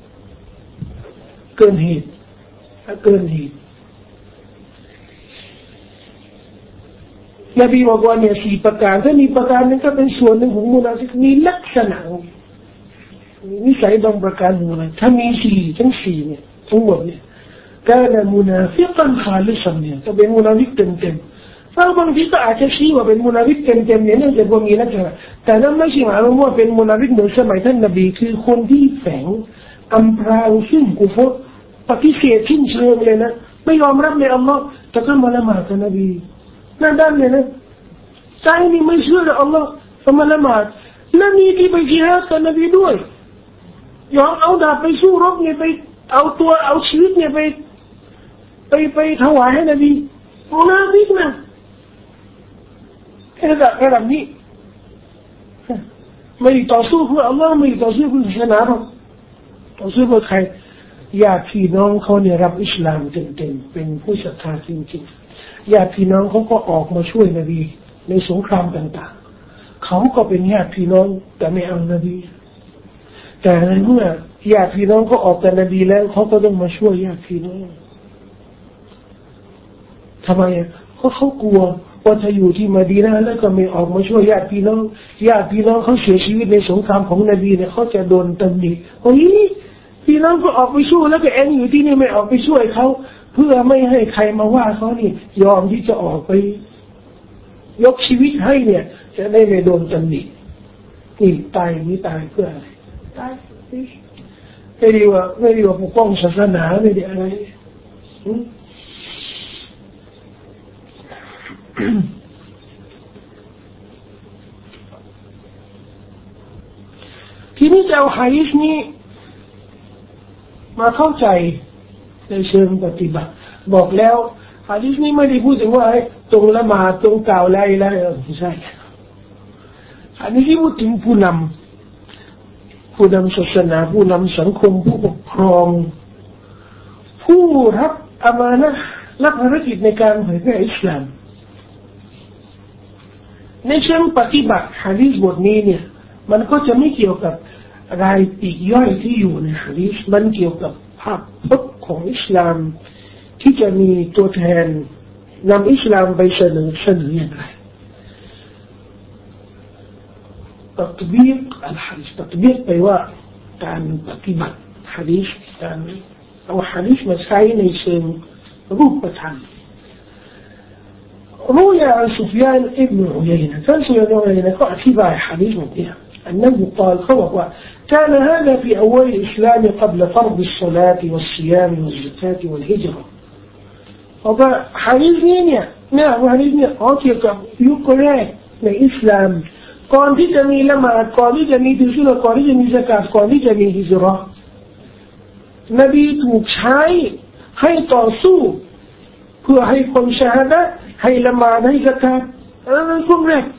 เกินเหตุนบีบอกว่าเนี่ย4ประการถ้ามีประการนึงก็เป็นส่วนหนึ่งของมุนาฟิกมีลักษณะนิสัยบางประการของมันถ้ามี4ทั้ง4เนี่ยทั้งหมดเนี่ยการมุนาฟิกกันขาลิสันเนี่ยจะเป็นมุนาฟิกเต็มๆถ้าบางทีก็อาจจะชี้ว่าเป็นมุนาฟิกเต็มๆเนี่ยเนื่องจากว่ามีลักษณะแต่นั่นไม่ใช่หมายว่าเป็นมุนาฟิกเหมือนสมัยท่านนบีคือคนที่แฝงกำพร้าซึ่งกุฟรปฏิเสธทิ้งเชิงเลยนะไม่ยอมรับในอัลลอฮ์แต่ก็มาละหมาดกับนบีนั่นด้านเนี่ยนะใจนี่ไม่เชื่อในอัลลอฮ์แต่มาละหมาดและมีที่ไปจิฮาดกับนบีด้วยยอมเอาดาบไปสู้รบเนี่ยไปเอาตัวเอาชีวิตเนี่ยไปถวายให้นบีมุนาฟิกนะระดับนี้ไม่ต่อสู้เพื่ออัลลอฮ์ไม่ต่อสู้เพื่อศาสนาหรอกต่อสู้เพื่อใครญาติพี่น้องเขาเนี่ยรับอิสลามเต็มๆเป็นผู้ศรัทธาจริงๆญาติพี่น้องเขาก็ออกมาช่วยนบีในสงครามต่างๆเขาก็เป็นญาติพี่น้องแต่ไม่เอานบีแต่ในเมื่อญาติพี่น้องเขาออกจากนบีแล้วเขาก็ต้องมาช่วยญาติพี่น้องทำไมเพราะเขากลัวว่าถ้าอยู่ที่มะดีนะห์แล้วก็ไม่ออกมาช่วยญาติพี่น้องเขาเสียชีวิตในสงครามของนบีเนี่ยเขาจะโดนตำหนิโอ้ยพี่น้องก็ออกไปช่วยแล้วก็เองอยู่ที่นี่ไม่ออกไปช่วยเขาเพื่อไม่ให้ใครมาว่าเขานี่ยอมที่จะออกไปยกชีวิตให้เนี่ยจะได้ไม่โดนตำหนินี่ตายนี่ตายเพื่ออะไรตายไม่ดีว่าปกป้องศาสนาไม่ได้อะไรทีนี้จะเอาหะดีษนี้มาเข้าใจในเชิงปฏิบัติบอกแล้วหะดีษนี้ไม่ได้พูดถึงว่าตรงละหมาดตรงกล่าวละอิลาฮะอิลลัลลอฮ์ไม่ใช่หะดีษที่พูดถึงผู้นำศาสนาผู้นำสังคมผู้ปกครองผู้รับอามานะห์รับภารกิจในการเผยแพร่อิสลามในเชิงปฏิบัติหะดีษบทนี้เนี่ยมันก็จะไม่เกี่ยวกับรายปีกย่อยที่อยู่ในหะดีษมันเกี่ยวกับภาพพจน์ของอิสลามที่จะมีตัวแทนนำอิสลามไปเสนออย่างไรتطبيق الحديث تطبيق แปลว่าการปฏิบัติหะดีษการเอาหะดีษมาใช้ในเชิงรูปธรรมروي عن سفيان ابن عيينة كان سفيان ابن عيينة أتباع حديث مبين أنه قال خبر كان هذا في أول الإسلام قبل فرض الصلاة والصيام والزكاة والهجرة هذا حديث نعم حديث أعطيك يقرأในอิสลามก่อนที่จะมีละหมาดก่อนที่จะมีถือศีลก่อนที่จะมีซะกาตก่อนที่จะมีฮิจเราะห์นบีถูกใช้ให้ต่อสู้เพื่อให้คนชาฮาดะห์ให้ละหมาดให้ซะกาตช่วงแรก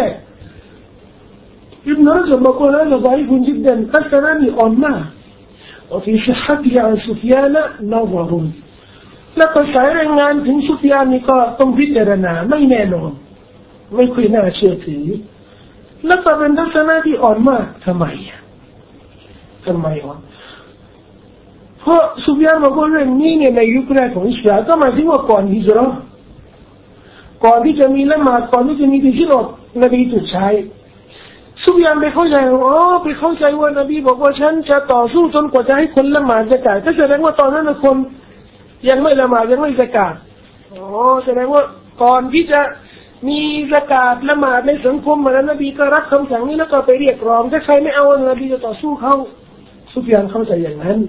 ابن رجب يقول هذا ضعيف جدا قد تراني أمة وفي صحته عن سفيان نظر لقد سعر عنถึง سفيان นี่ก็ต้องพิจารณาไม่แน่นอนไม่ค่อยน่าเชื่อถือแล้วก็เป็นทัศนะที่อ่อนมากทำไมอ่อนเพราะซุฟยานบอกว่าเรื่องนี้เนี่ยในยุคแรกของอิสลามก็หมายถึงว่าก่อนฮิจเราะห์ก่อนที่จะมีละหมาดก่อนที่จะมีที่อดนบีถูกใช้ซุฟยานไปเข้าใจว่านบีบอกว่าฉันจะต่อสู้จนกว่าจะให้คนละหมาดซะกาตก็แสดงว่าตอนนั้นคนยังไม่ละหมาดยังไม่ซะกาตแสดงว่าก่อนที่จะมีซะกาตละหมาดในสังคมแล้วนบีก็รับคำสั่งนี้แล้วก็ไปเรียกร้องถ้าใครไม่เอานบีจะต่อสู้เขาซุฟยานเข้าใจอย่างนั้น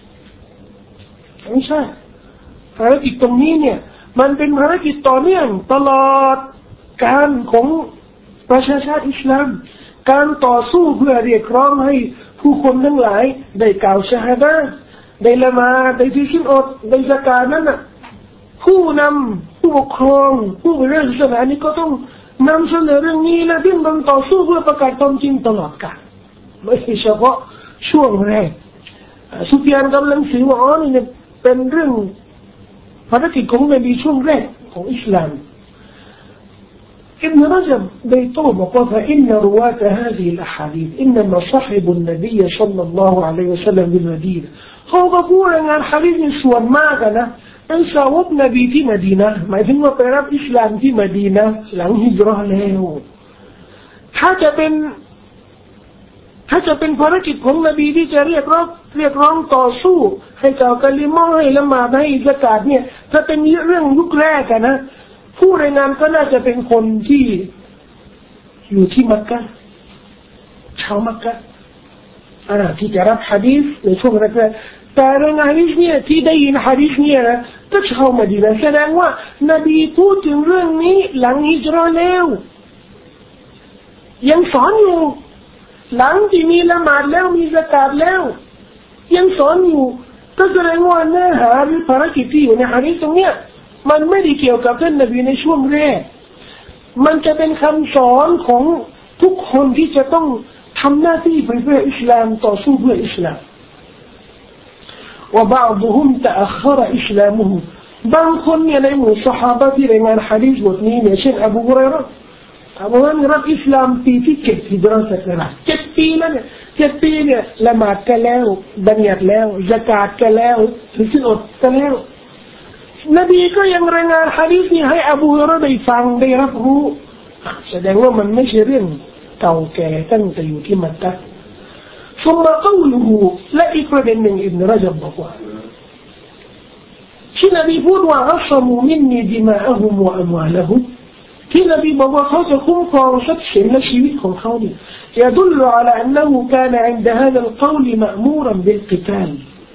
ไม่ใช่ภารกิจตรงนี้เนี่ยมันเป็นภารกิจต่อเนื่องตลอดการของประชาชาติอิสลามการต่อสู้เพื่อเรียกร้องให้ผู้คนทั้งหลายได้กล่าวชะฮาดะห์ได้ละหมาดได้ถือศีลอดได้ซะกาตนั้นน่ะผู้นำผู้ปกครองผู้บริหารศาสนานี้ก็ต้องนำเสนอเรื่องนี้และดิ้นรนต่อสู้เพื่อประกาศความจริงตลอดกาลไม่ใช่เฉพาะช่วงแรกซุฟยานกำลังสื่อว่านี่เป็นเรื่องภารกิจของนบีช่วงแรกของอิสลามابن رجب بيطوب وقال فإن رواة هذه الأحاديث إنما صحبوا النبي صلى الله عليه وسلم بالمدينة เขาก็พูดงานหะดีษในส่วนมากนะเป็นสาวกนบีที่มะดีนะห์หมายถึงว่าไปรับอิสลามที่มะดีนะห์หลังฮิจเราะห์แล้วถ้าจะเป็นภารกิจของนบีที่จะเรียกร้องต่อสู้ให้เจ้ากะลิมะห์ให้ละหมาดให้ซะกาตเนี่ยถ้าเป็นเรื่องยุคแรกนะผู้รายงานก็น่าจะเป็นคนที่อยู่ที่มักกะห์ชาวมักกะห์ที่จะรับหะดีษในช่วงแรกๆแต่รายงานฮะดีษเนี่ยที่ได้ยินหะดีษเนี่ยนะก็ชาวมะดีนะห์แสดงว่านบีพูดถึงเรื่องนี้หลังฮิจเราะห์แล้วยังสอนอยู่หลังที่มีละหมาดแล้วมีซะกาตแล้วยังสอนอยู่ก็แสดงว่าเนื้อหาหรือภารกิจที่อยู่ในหะดีษตรงเนี้ยมันไม่ได้เกี่ยวกับท่านนบีในช่วงแรกมันจะเป็นคำสอนของทุกคนที่จะต้องทำหน้าที่เพื่ออิสลามต่อสู้เพื่ออิสลามوبعضهم تأخر إسلامه บางคนเนี่ยในหมู่ซอฮาบะห์ที่รายงานหะดีษบทนี้เนี่ยเช่นอบูฮุรอยเราะห์รับอิสลามปีที่7ฮิจเราะห์ศักราช7ปีแล้วเนี่ย7ปีเนี่ยละหมาดกันแล้วบัญญัติแล้วซะกาตกันแล้วถือศีลอดกันแล้วนบีก็ยังรายงานหะดีษนี้ให้อบูฮุรอยเราะห์ได้ฟังได้รับรู้แสดงว่ามันไม่ใช่เรื่องเก่าแก่ตั้งแต่อยู่ที่มักกะห์ثم قوله لا إكرد من ابن رجب بقواที่นบีพูดว่าอัศมูมินนีดิมาอะฮุมวะอัมวาละฮุมที่นบีบอกว่าเขาจะคุ้มครองทรัพย์สินและชีวิตของเขาเนี่ยيدل على أنه كان عند هذا القول مأمورا بالقتال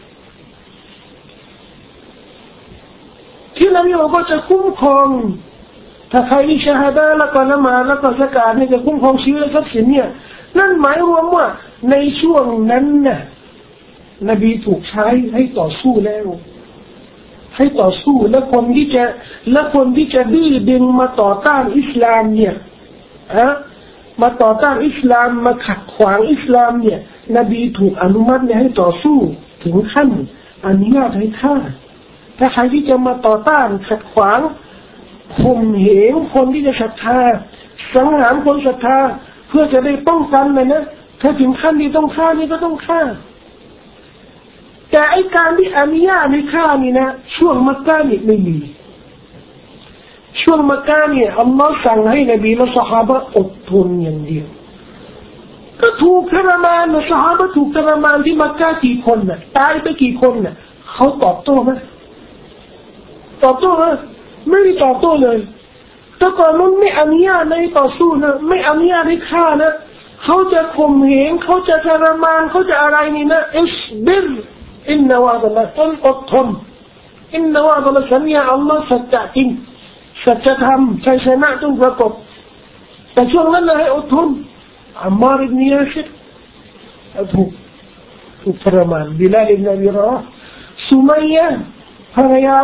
ที่นบีบอกว่าจะคุ้มครองถ้าใครมีชะฮาดะห์แล้วก็ละหมาดแล้วก็ซะกาตเนี่ยจะคุ้มครองชีวิตและทรัพย์สินเนี่ยนั่นหมายรวมว่าในช่วงนั้นน่ะนบีถูกใช้ให้ต่อสู้แล้วให้ต่อสู้และคนที่จะดื้อดึงมาต่อต้านอิสลามเนี่ยมาต่อต้านอิสลามมาขัดขวางอิสลามเนี่ยนบีถูกอนุมัติให้ต่อสู้ถึงขั้นอนุญาตให้ฆ่าถ้าใครที่จะมาต่อต้านขัดขวางข่มเหงคนที่จะศรัทธาสังหารคนศรัทธาเพื่อจะได้ป้องกันนะถ้าถึงขั้นที่ต้องฆ่านี่ก็ต้องฆ่าแต่ไอ้การที่อนุญาตให้ฆ่านี่นะช่วงมักกะห์นี่ไม่มีช่วงมักกะห์เนี่ยอัลลอฮ์สั่งให้นบีและซอฮาบะห์อดทนอย่างเดียวก็ถูกทรมานนะซอฮาบะห์ถูกทรมานที่มักกะห์กี่คนน่ะตายไปกี่คนน่ะเขาตอบโต้มั้ยไม่ได้ตอบโต้เลยแต่ก่อนนั้นไม่อนุญาตให้ต่อสู้นะไม่อนุญาตให้ฆ่านะเขาจะข่มเหงเขาจะทรมานเขาจะอะไรนี่นะอิสบิรอินนะวะดะละต้นอดทนอินนะวะดะละสัญญาอัลลอฮ์สัจจะจริงสัจธรรมชัยชนะต้องปรากฏแต่ช่วงนั้นนะให้อดทนอัมมาร์อิบนุยาซิรถูกทรมานบิลาลอิบนุอบีรอห์ซุมัยยะห์ภรรยา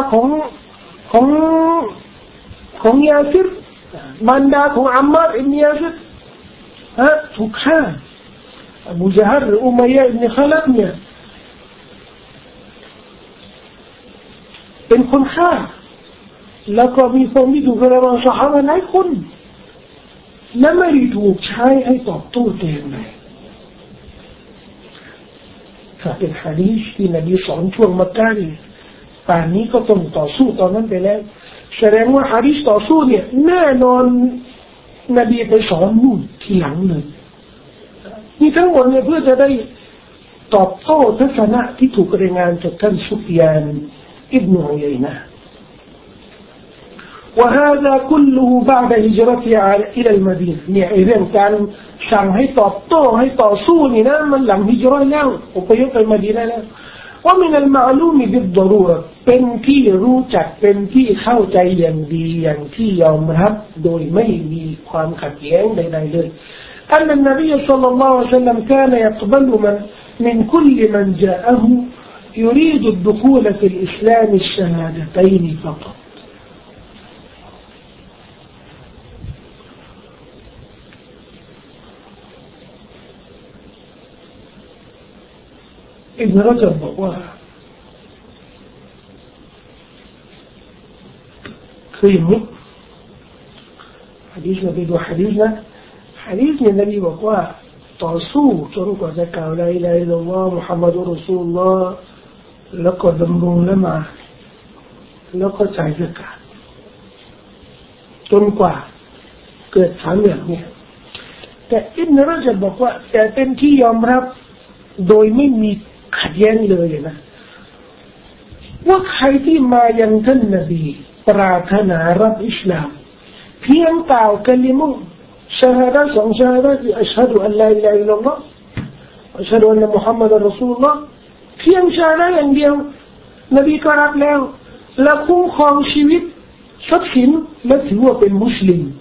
ของยาซิรมารดาของอัมมาร์อิบนุยาซิรถูกฆ่าอบูญะฮ์หรืออุมัยยะห์อิบนุคอลับเนี่ยเป็นคนฆ่าแล้วก็มีคนที่ถูกทรมานซอฮาบะห์หลายคนและไม่ได้ถูกใช้ให้ตอบโต้แต่อย่างใดถ้าเป็นหะดีษที่นบีสอนช่วงมักกะห์ป่านนี้ก็ต้องต่อสู้ตอนนั้นไปแล้วแสดงว่าหะดีษต่อสู้เนี่ยแน่นอนนบีไปสอนนู่นทีหลังเลยนี่ทั้งหมดเนี่ยเพื่อจะได้ตอบโต้ทัศนะที่ถูกรายงานจากท่านซุฟยานอิบนุอุยัยนะห์ وهذا كله بعد هجرته إلى المدينة เนี่ยไอ้เรื่องการสั่งให้ตอบโต้ให้ต่อสู้นี่นะมันหลังฮิจเราะห์แล้วอพยพไปมะดีนะห์แล้วومن المعلوم بالضرورة เป็นที่รู้จักเป็นที่เข้าใจอย่างดีอย่างที่ยอมรับโดยไม่มีความขัดแย้งใดๆเลยأن النبي صلى الله عليه وسلم كان يقبل من كل من جاءه يريد الدخول في الإسلام الشهادتين فقط ابن رجبบอกว่าคืออย่างนี้หะดีษนบีดูหะดีษนะหะดีษเนี่ยนบีบอกว่าต่อสู้จนกว่าจะกล่าวลาอิลาฮะอิลลัลลอฮ์มุฮัมมัดุรรอซูลุลลอฮ์แล้วก็ดำรงละหมาดแล้วก็จ่ายซะกาตจนกว่าเกิดสามอย่างเนี่ยแต่อิบนุรอญับบอกว่าแต่เป็นที่ยอมรับโดยไม่มีขัดแย้งเลยนะว่าใครที่มายังท่านนบีปรารถนารับอิสลามเพียงกล่าวกลิมะชะฮาดะห์สองชะฮาดะห์อัชฮะดุอัลลาอิลาฮะอิลลัลลอฮ์อัชฮะดุอันนะมุฮัมมัดรอซูลุลลอฮ์เพียงชะฮาดะห์อย่างเดียวนบีก็รับแล้วและคุ้มครองชีวิตทรัพย์สินและถือว่าเป็นมุสลิม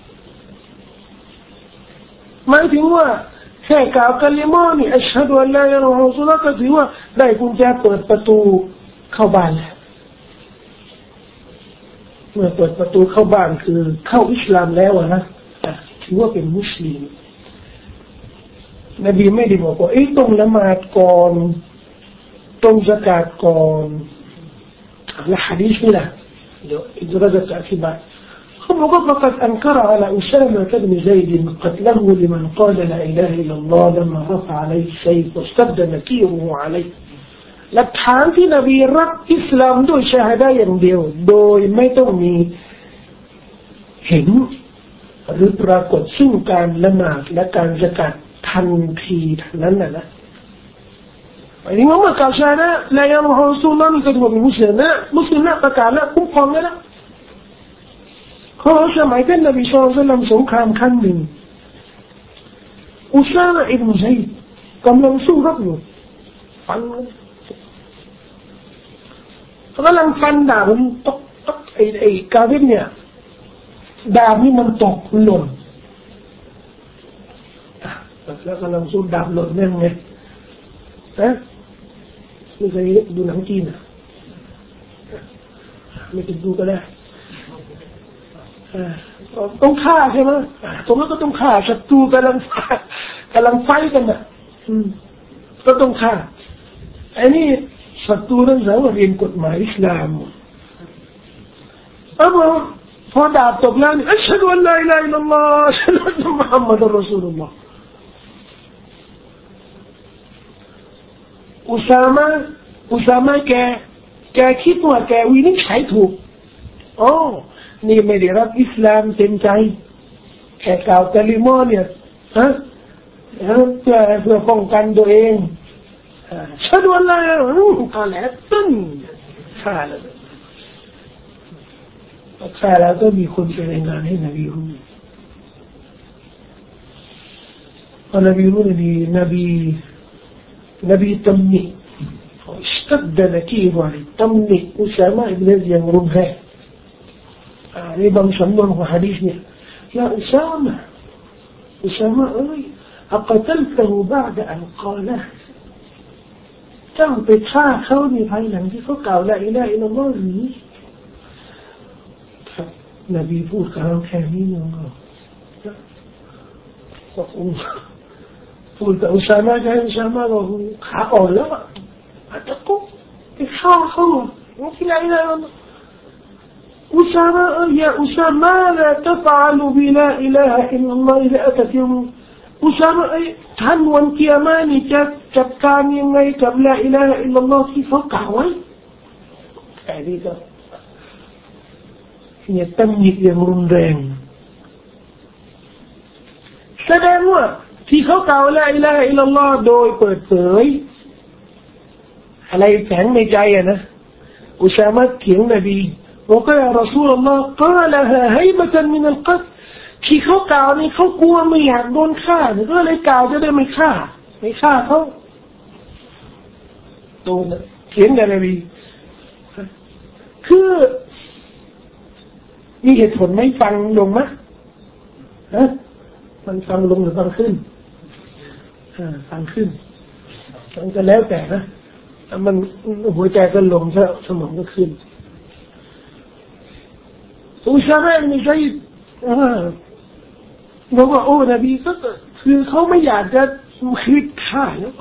หมายถึงว่าแค่กล่าวกลิมะนี่อัชฮะดุอัลลาอิลาฮะอิลลัลลอฮ์รอซูลุลลอฮ์ก็ถือว่าได้กุญแจเปิดประตูเข้าบ้านแล้วเมื่อเปิดประตูเข้าบ้านคือเข้าอิสลามแล้วนะถือว่าเป็นมุสลิมนบีไม่ได้บอกว่าต้องละหมาดก่อนต้องซะกาตก่อนและหะดีษนี่แหละเดี๋ยวอิจราจะอธิบายเขาบอกว่า فقد أنكر على أسامة بن زيد قتله لمن قال لا إله إلا الله لما رفع عليه السيف واستبد نكيره عليه หลักฐานที่นบีรับอิสลามด้วยชาฮาดะห์อย่างเดียวโดยไม่ต้องมีเห็นหรือปรากฏซึ่งการละหมาดและการซะกาตทันทีเท่านั้นนะหมายถึงว่าเมื่อกล่าวชาฮาดะห์ละอิลาฮะอิลลัลลอฮ์รอซูลุลลอฮ์นี่ก็ถือว่าเป็นมุสลิมนะประกาศแล้วคุ้มครองแล้วเขาสมัยท่านนบีศ็อลลัลลอฮุอะลัยฮิวะซัลลัมสงครามครั้งหนึ่งอุซามะห์อิบนุซัยด์กำลังสู้รบอยู่ฟันกำลังฟันดาบมันตกไอ้กาเวตเนี่ยดาบนี่มันตกหล่นแล้วกำลังสู้ดาบหล่นนั่นไงไม่เคยดูหนังจีนไม่ติดดูก็ได้ต้องฆ่าใช่ไหมตรงนั้นก็ต้องฆ่าศัตรูกำลังไฟกันน่ะก็ต้องฆ่าไอ้นี่ศัตรูนั่นสาวเรียนกฎหมายอิสลามพอดาบตกแล้วนี่อัชฮะดุอัลลาอิลาฮะอิลลัลลอฮ์อัชฮะดุอันนะมุฮัมมัดรอซูลุลลอฮ์อุซามะแกคิดว่าแกวินิจฉัยถูกนี่ไม่ได้รับอิสลามเต็มใจแค่กล่าวกะลิมะเนี่ยเพื่อป้องกันตัวเองชะดวนอะไรตอนแรกตึ้งฆ่าแล้วก็มีคนไปรายงานให้นบีรู้พอนบีรู้นบีตำหนิاشتد نكيره عليه تمني أسامة بن زيد يمرون هايนี่บางสำนวนของหะดีษเนี่ยيا أسامة أقتلته بعد أن قاله เจ้าไปฆ่าเขาในภายหลังที่เขากล่าวละอิลาฮะอิลลัลลอฮ์หรือนบีพูดกับเราแค่นี้เองก็พูดกับอุซามะก็ขาอ่อนแล้วแต่ก็ไปฆ่าเขาที่ละอิลาฮะอิลลัลลอฮ์أسامة يا أسامة ماذا تفعل بلا إله إلا الله إذا أتت يوم أسامةท่านวันกิยามะห์นี่จะจัดการยังไงกับลาอิลาฮะอิลลัลลอฮ์ที่เขากล่าวไว้แค่นี้ก็เนี่ยตำหนิอย่างรุนแรงแสดงว่าที่เขากล่าวลาอิลาฮะอิลลัลลอฮ์โดยเปิดเผยอะไรแฝงในใจนะอุซามะห์เถียงนบีบอกว่ารอซูลุลลอฮ์กล่าวละฮะไฮบะตันมินัลกัตที่เขากล่าวนี่เขากลัวไม่อยากโดนฆ่าก็เลยกล่าวจะได้ไม่ฆ่าเขาโดนเถียงกันนบีคือมีเหตุผลไม่ฟังลงมั้ยมันฟังลงหรือฟังขึ้นฟังขึ้นฟังก็แล้วแต่นะมันหัวใจก็ลงสมองก็ขึ้นอุซามะห์อิบนุซัยด์บอกว่าโอ้นบีก็คือเขาไม่อยากจะคิดฆ่าแล้ว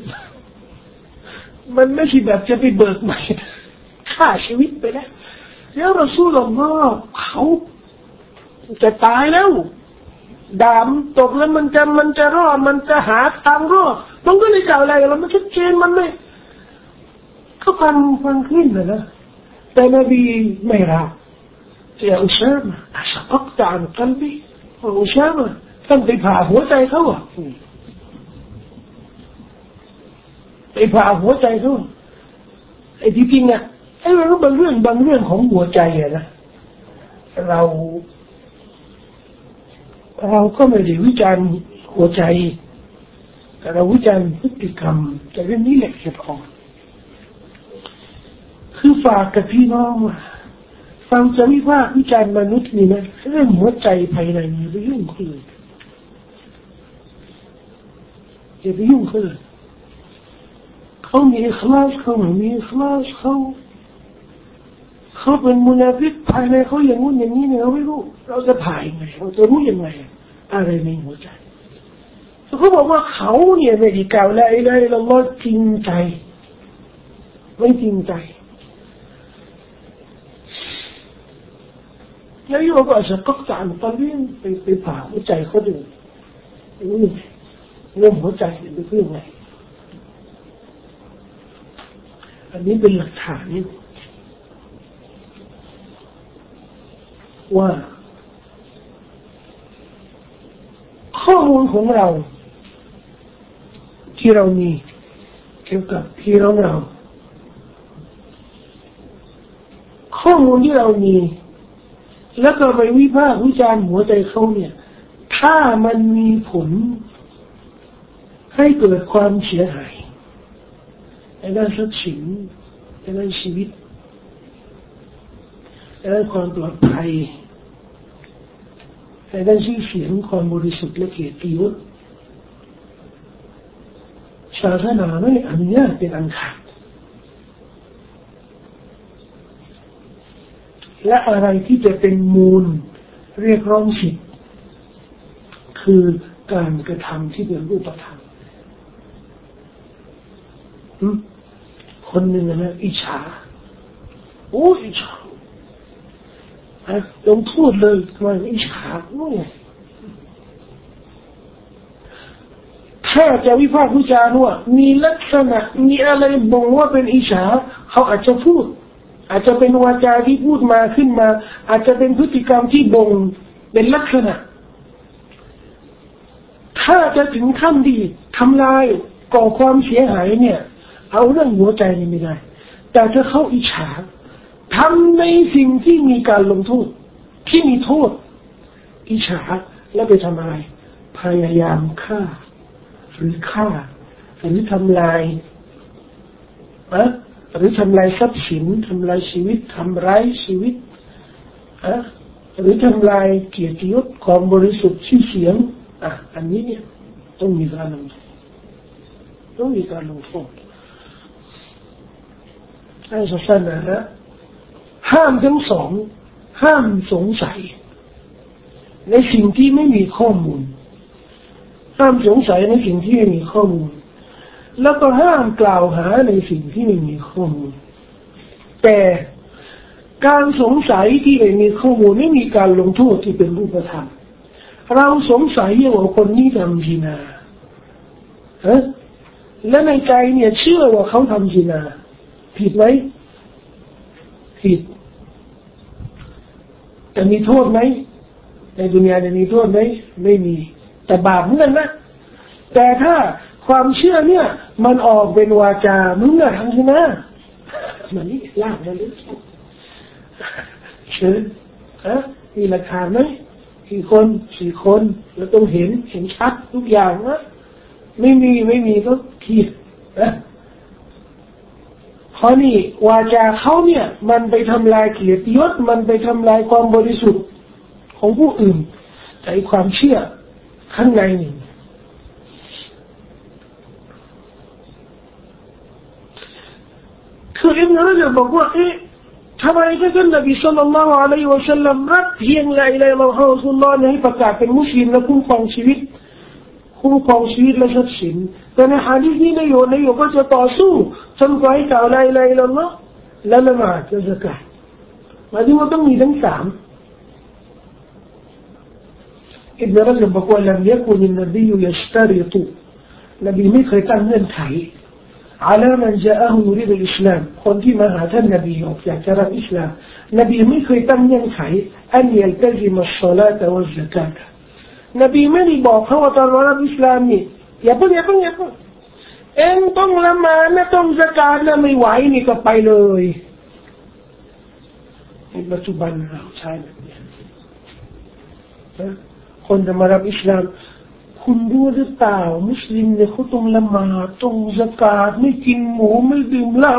มันไม่ใช่แบบจะไปเบิกใหม่ฆ่าชีวิตไปแล้วแล้วรอซูลุลลอฮ์เขาจะตายแล้วดามตกแล้วมันจะรอดมันจะหาทางรอดมันก็เลยกล่าวอะไรแล้วมันชัดเจนมันไม่เขาฟังขึ้นนะแต่นบีไม่รับยาอุซามะอัชกักตะอันกัลบีอุซามะท่านไปผ่าหัวใจเขาอ่ะไปผ่าหัวใจเขาไอ้ที่จริงอ่ะไอ้บางเรื่องของหัวใจอ่ะนะเราก็ไม่ได้วิจารณ์หัวใจแต่เราวิจารณ์พฤติกรรมแต่เรื่องนี้แหละเกี่ยวกับคือฝากกับพี่น้องฟังจะวิพากษ์วิจารณ์มนุษย์นี่นะเรื่องหัวใจภายในอย่าไปยุ่งเขาเลยอย่าไปยุ่งเขาเลยเขามีอิคลาสเขาไม่มีอิคลาสเขาเป็นมุนาฟิกภายในเขาอย่างนู้นอย่างนี้เนี่ยเราไม่รู้เราจะผ่านยังไงเราจะรู้ยังไงอะไรในหัวใจเขาบอกว่าเขาเนี่ยไม่ได้กล่าวละอิลาฮะอิลลัลลอฮ์จริงใจไม่จริงใจแล้วโยก็อาจจะกักจานตอนนี้ไปผ่าหัวใจเขาดูเรื่องหัวใจเป็นเรื่องไงอันนี้เป็นหลักฐานว่าข้อมูลของเราที่เรามีเกี่ยวกับพี่น้องเราข้อมูลที่เรามีแล้วก็ไปวิพากษ์วิจารณ์หัวใจเขาเนี่ยถ้ามันมีผลให้เกิดความเสียหายในด้านทรัพย์สินในด้านชีวิตในด้านความปลอดภัยในด้านชื่อเสียงความบริสุทธิ์และเกียรติยศศาสนาไม่อนุญาตเป็นอันขาดและอะไรที่จะเป็นมูลเรียกร้องสิทธิ์คือการกระทำที่เป็นรูปธรรมคนหนึ่งนะอิจฉาอิจฉาลงพูดเลยว่าอิจฉาถ้าจะวิพากษ์วิจารณ์ว่ามีลักษณะมีอะไรบ่งว่าเป็นอิจฉาเขาอาจจะพูดอาจจะเป็นวาจาที่พูดมาขึ้นมาอาจจะเป็นพฤติกรรมที่บ่งเป็นลักษณะถ้าจะถึงขั้นดีทำลายก่อความเสียหายเนี่ยเอาเรื่องหัวใจนี่ไม่ได้แต่ถ้าเขาอิจฉาทำในสิ่งที่มีการลงโทษที่มีโทษอิจฉาแล้วไปทำอะไรพยายามฆ่าหรือทำลายหรือทำลายทรัพย์สินทำลายชีวิตทำร้ายชีวิตหรือทำลายเกียรติยศความบริสุทธิ์ชื่อเสียงอันนี้เนี่ยต้องมีการลงโทษไอ้ศาสนาห้ามทั้งสองห้ามสงสัยในสิ่งที่ไม่มีข้อมูลห้ามสงสัยในสิ่งที่ไม่มีข้อมูลแล้วก็ห้ามกล่าวหาในสิ่งที่ไม่มีข้อมูลแต่การสงสัยที่ไม่มีข้อมูลไม่มีการลงโทษที่เป็นรูปธรรมเราสงสัยว่าคนนี้ทำซินาและในใจเนี่ยเชื่อว่าเขาทำซินาผิดไหมผิดแต่มีโทษไหมในดุนยาจะมีโทษไหมไม่มีแต่บาปเหมือนกันนะแต่ถ้าความเชื่อเนี่ยมันออกเป็นวาจามึงอะทำซินามันนี่ลากมาเลยเชิญมีหลักฐานไหม4 คนแล้วต้องเห็นชัดทุกอย่างนะไม่มีก็ผิดเพราะนี่วาจาเขาเนี่ยมันไปทำลายเกียรติยศมันไปทำลายความบริสุทธิ์ของผู้อื่นแต่ความเชื่อข้างในนี่คืออิบนุรจบอกว่าทำไมท่านนบีศ็อลลัลลอฮุอะลัยฮิวะซัลลัมรักเพียงลาอิลาฮะอิลลัลลอฮุรอซูลุลลอฮ์ให้ประกาศเป็นมุสลิมและคุ้มครองชีวิตและทรัพย์สินแต่ในหะดีษนี้นายกก็จะต่อสู้จนกว่าให้กล่าวลาอิลาฮะอิลลัลลอฮ์และละหมาดและซะกาตหมายถึงว่าต้องมีทั้ง3อิบนุรจบอกว่าลัมยักุนอันนบียัชตาริตุนบีไม่เคยตั้งเงื่อนไข على من جاءه يريد الإسلام คนที่มาหาท่านนบีอยากจะรับอิสลามนบีไม่เคยตั้งเงื่อนไขอันยัลตะซิมัสศอลาตะวัซซะกาตนบีไม่ได้บอกเขาว่าตอนรับอิสลามนี่อย่าเพิ่งเอ็งต้องละหมาดนะต้องซะกาตนะไม่ไหวนี่ก็ไปเลยในปัจจุบันเราใช้แบบนี้นะคนจะมารับอิสลามคุณรู้หรือเปล่ามุสลิมเนี่ยเขาต้องละหมาดต้องซะกาตไม่กินหมูไม่ดื่มเหล้า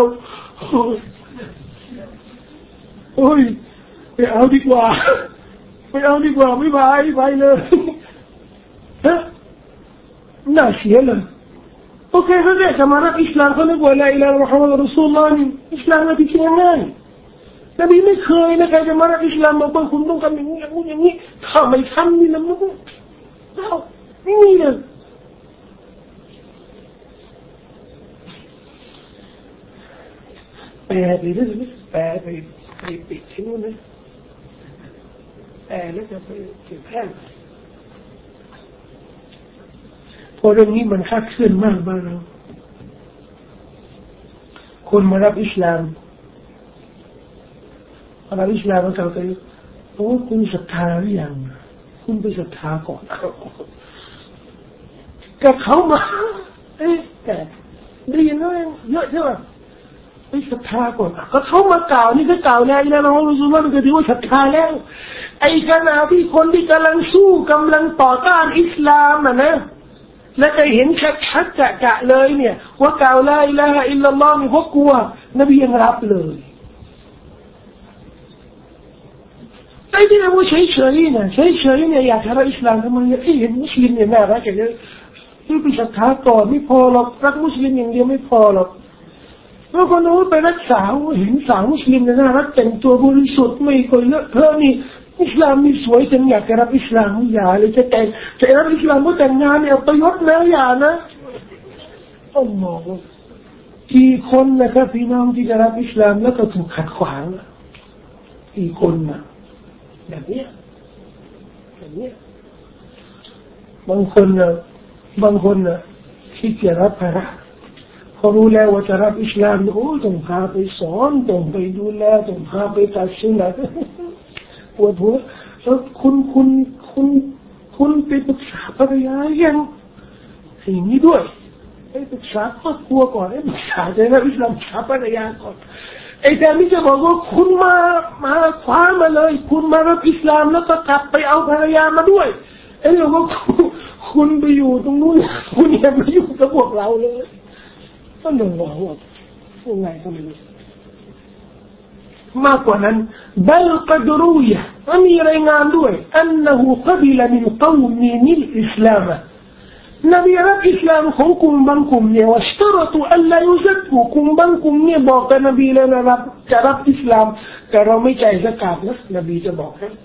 โอ้ยไปเอาดีกว่าไม่ไปเลยฮะน่าเสียเลยโอเคเขาเนี่ยจะมารับอิสลามเขาเรียกว่าละอิลาฮะมุฮัมมัดรอซูลุลลอฮ์นี่อิสลามไม่ใช่ง่ายนบีไม่เคยนะใครจะมารับอิสลามบอกว่าคุณต้องทำอย่างนี้ถ้าไม่ทำนี่แล้วมันก็ไม่มีเลยแปลไปเรื่อยๆแปลไปปิดที่นู่นนะแปลแล้วจะไปเก็บแห้งพอเรื่องนี้มันคาดเคลื่อนมากบ้างแล้วคนมารับอิสลามแล้วเขาก็โอ้คุณศรัทธาหรือยังคุณไปศรัทธาก่อนก็เขามาแต่ได้ยินแล้วเยอะใช่ไหมไปศรัทธาก่อนก็เขามากล่าวนี่ก็กล่าวแล้วแล้วเรารู้สึกว่ามันก็ถือว่าศรัทธาแล้วไอ้ขณะที่คนที่กำลังสู้กำลังต่อต้านอิสลามนะแล้วก็เห็นชัดๆจะเลยเนี่ยว่ากล่าวลาอิลาฮะอิลลัลลอฮ์นี่เขากลัวนบียังรับเลยไอ้ที่เราเฉยๆเนี่ยอยากจะรับอิสลามทำไมเห็นมุสลิมเนี่ยน่ารักอย่างนี้ที่ไปศรัทธาก่อนไม่พอหรอกรักมุสลิมอย่างเดียวไม่พอหรอกแล้วคนนู้นไปรักษาเห็นสาวมุสลิมเนี่ยน่ารักแต่งตัวบริสุทธิ์ไม่เคยเลอะเทอะนี่อิสลามนี่สวยจนอยากจะรับอิสลามอย่าเลยจะรับอิสลามก็แต่งงานเนี่ยเอาประโยชน์แล้วอย่านะอัลลอฮฺกี่คนนะครับพี่น้องที่จะรับอิสลามแล้วก็ถูกขัดขวางกี่คนนะแบบนี้บางคนคิดจะรับภาระเขารู้แล้วว่าจะรับอิสลามโอ้ต้องพาไปสอนต้องไปดูแลต้องพาไปตัดสินปวดหัวแล้วคุณไปปรึกษาภรรยายังสิ่งนี้ด้วยไปปรึกษาครอบครัวก่อนให้ปรึกษาจะรับอิสลามปรึกษาภรรยาก่อนไอ้แต่นี่จะบอกว่าคุณมาคว้ามาเลยคุณมารับอิสลามแล้วก็กลับไปเอาภรรยามาด้วยไอ้เราก็คุณไปอยู่ตรงนู้นคุณยังไม่อยู่กับพวกเราเลยก็หนึ่งว่ายังไงก็ไม่รู้มากกว่านั้นบัลกัดรูยะมีรายงานด้วยอันนั้นกบิลมินกวมีนิลอิสลามนบีรับอิสลามของกลุ่มบางกลุ่มเนี่ยว่าชรตุอัลลายุซักกุกลุ่มบางกลุ่มเนี่ยบอกกับนบีแล้วนะจะรับอิสลามแต่เราไม่จ่ายซะกาตนะนบีจะบอกนะ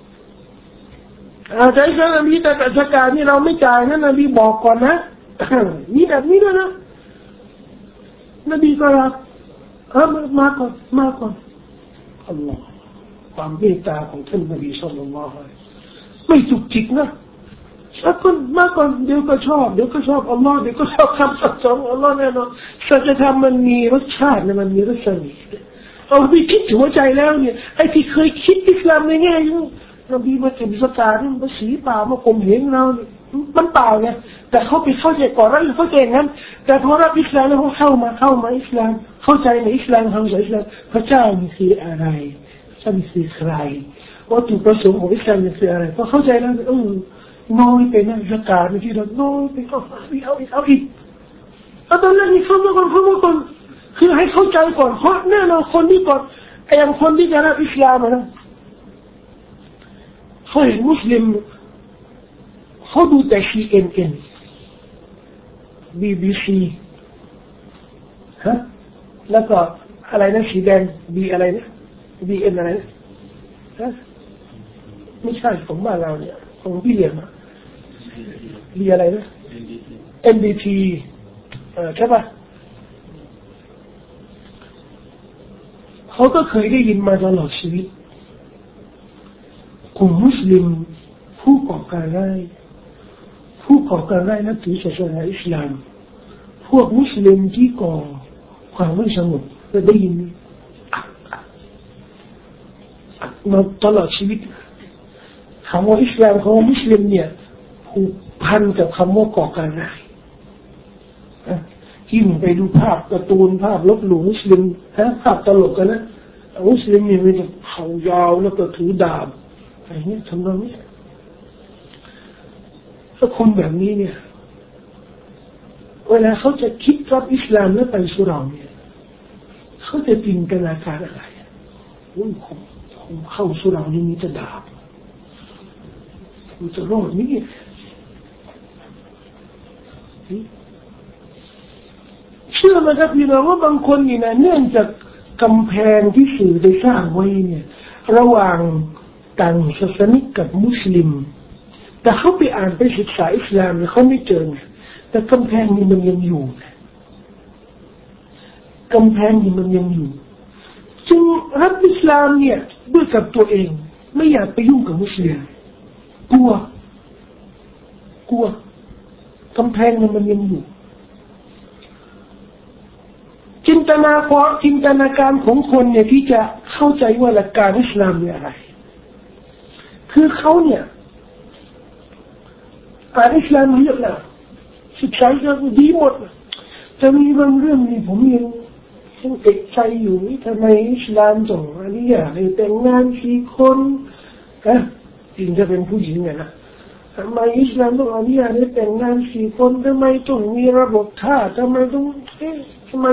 ใจก็นบีแต่ซะกาตนี่เราไม่จ่ายนะนบีบอกก่อนนะนี่แบบนี้ด้วยนะนบีก็รับมาก่อนอัลลอฮ์ความเมตตาของท่านนบีศ็อลลัลลอฮุอะลัยฮิวะซัลลัมไม่จุกจิกนะสักคนมาก่อนเดี๋ยวก็ชอบอัลลอฮ์เดี๋ยวก็ชอบคำสั่งสอนของอัลลอฮ์แน่นอนสัจธรรมมันมีรสชาติมันมีรสนิยมเอาไปคิดหัวใจแล้วเนี่ยไอ้ที่เคยคิดอิสลามในแง่ยังนบีมาเก็บสกาดมันสีเปล่ามาข่มเหงเราเนี่ยมันเปล่าไงแต่เขาไปเข้าใจก่อนแล้วเข้าใจงั้นแต่พอรับอิสลามแล้วเขาเข้ามาอิสลามเข้าใจในอิสลามเข้าใจอิสลามพระเจ้ามีคืออะไรท่านคือใครวัตถุประสงค์ของอิสลามคืออะไรพอเข้าใจแล้วน้อยไปนะสกาดที่เราน้อยไปก็เอาอีกตอนแรกนี่เข้ามาก่อนคือให้เข้าใจก่อนเพราะแน่นอนคนที่ก่อนไอ้อย่างคนที่จะรับอิสลามนะเขาเห็นมุสลิมเขาดูแต่ CNN BBC ฮะแล้วก็อะไรนะสีแดงบีอะไรนะ BN อะไรนะฮะไม่ใช่ของบ้านเราเนี่ยของพี่เลี้ยงอะบีอะไรนะ NDT ใช่ป่ะเขาก็เคยได้ยินมาตลอดชีวิตกลุ่มมุสลิมผู้ก่อการร้ายนับถือศาสนาอิสลามผู้วกมุสลิมที่ก่อความไม่สงบจะได้ยินมาตลอดชีวิตคำว่าอิสลามคำว่ามุสลิมเนี่ยผูกพันกับคำว่าก่อการร้ายที่ไปดูภาพการ์ตูนภาพลบหลู่มุสลิมภาพตลกกันนะมุสลิมเนี่ยมันจะเขายาวแล้วก็ถือดาบอะไรเงี้ยทำนองนี้ถ้าคนแบบนี้เนี่ยเวลาเขาจะคิดรับอิสลามแล้วไปสู่เราเนี่ยเขาจะจินตนาการอะไรผมเข้าสู่เรานี่มีแต่ดาบมันจะรอดนี่เชื่อไหมครับพี่น้องว่าบางคนนี่นะเนื่องจากกำแพงที่สื่อได้สร้างไว้เนี่ยระหว่างต่างศาสนิกกับมุสลิมแต่เขาไปอ่านไปศึกษาอิสลามเนี่ยเขาไม่เจอแต่กำแพงนี่มันยังอยู่กำแพงนี่มันยังอยู่จึงรับอิสลามเนี่ยด้วยกับตัวเองไม่อยากไปยุ่งกับมุสลิมกลัวกำแพงนี่มันยังอยู่จินตนาการของคนเนี่ยที่จะเข้าใจว่าหลักการอิสลามเนี่ยอะไรคือเขาเนี่ยอ่านอิสลามเยอะแล้วศึกษาก็ดีหมดจะมีบางเรื่องนี่ผมยังติดใจอยู่ทำไมอิสลามส่งอันนี้ให้แต่งงาน4 คนจริงจะเป็นผู้หญิงไงนะทำไมอิสลามต้องอันนี้ให้แต่งงาน4 คนทำไมต้องมีระบบท่าทำไมต้องทำไม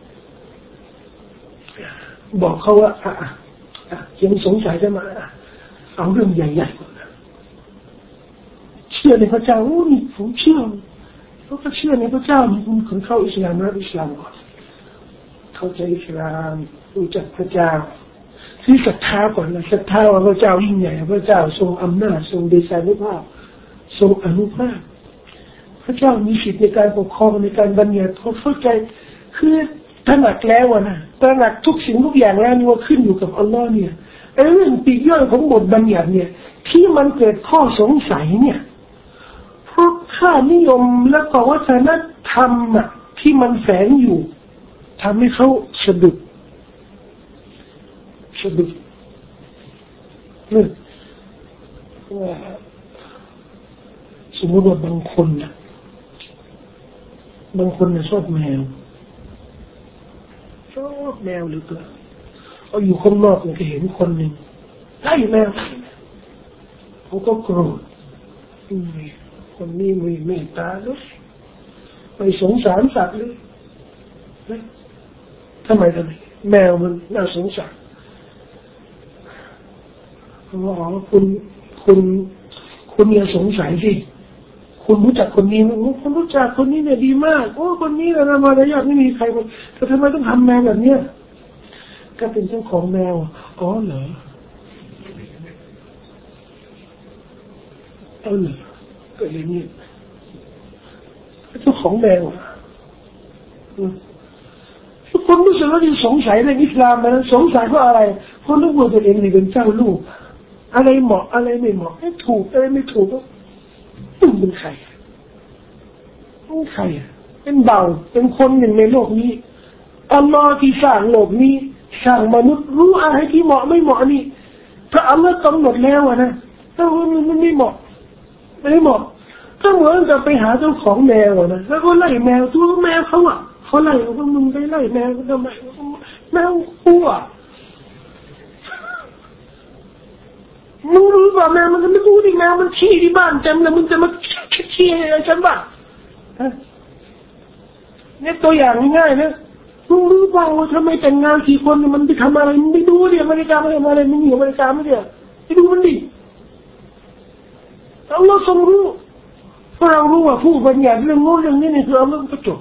บอกเขาว่ายังสงสัยจะมาเอาเรื่องใหญ่ๆก่อนเชื่อในพระเจ้านี่ผมเชื่อเขาก็เชื่อในพระเจ้านี่คุณเข้าอิสลามรับอิสลามก่อนเข้าใจอิสลามรู้จักพระเจ้าที่ศรัทธาก่อนนะศรัทธาว่าพระเจ้ายิ่งใหญ่พระเจ้าทรงอำนาจทรงเดชานุภาพทรงอนุภาพพระเจ้ามีสิทธิ์ในการปกครองในการบัญญัติเขาเข้าใจคือตระหนักแล้วนะตระหนักทุกสิ่งทุกอย่างแล้วนี่ว่าขึ้นอยู่กับอัลลอฮ์เนี่ยเรื่องปีกย่อยของบทบัญญัติเนี่ยที่มันเกิดข้อสงสัยเนี่ยเพราะค่านิยมและก็วัฒนธรรมที่มันแฝงอยู่ทำให้เขาสะดุดเนี่ยว่าสมมติว่าบางคนเนี่ยชอบแมวหรือเปล่าเอาอยู่ข้างนอกเนี่ยก็เห็นคนหนึ่งไล่แมวเขาก็โกรธคนนี้ไม่เมตตาเลยไม่สงสารสัตว์เลยทำไมแมวมันน่าสงสารคุณอย่าสงสัยสิคุณรู้จักคนนี้คุณรู้จักคนนี้เนี่ยดีมากคนนี้นะมารยาทไม่มีใครแต่ทำไมต้องทำแมวแบบเนี้ยก็เป็นเจ้าของแมวเหรอก็เลยนี่เจ้าของแมวทุกคนรู้สึกว่าสงสัยในอิสลามมันสงสัยเพราะอะไรเพราะรู้ว่าตัวเองนี่เป็นเจ้าลูกอะไรเหมาะอะไรไม่เหมาะให้ถูกอะไรไม่ถูกเป็นใครเป็นเบาเป็นคนหนึ่งในโลกนี้อัลลอฮ์ที่สร้างโลกนี้สร้างมนุษย์รู้อะไรที่เหมาะไม่เหมาะนี่พระอัลลอฮ์กำหนดแล้วนะถ้ามันไม่เหมาะก็เหมือนกับไปหาเจ้าของแมวนะแล้วก็ไล่แมวตัวแมวเขาไล่ว่ามึงไปไล่แมวทำไมแมวกูมึงรู้ป่ะแมวมันไม่รู้ดิแมวมันขี้ที่บ้านเต็มเลยมึงจะมาขี้อะไรฉันบ้างเนี่ยตัวอย่างง่ายๆนะมึงรู้ป่ะว่าทำไมแต่งงาน4 คนมันไปทำอะไรมึงไปดูดิอเมริกาไม่ทำอะไรมึงอยู่อเมริกาไม่ได้ไปดูมันดิอัลลอฮ์ทรงรู้เพราะเรารู้ว่าผู้บัญญัติเรื่องโน้นเรื่องนี้เนี่ยคืออัลลอฮ์ก็จบ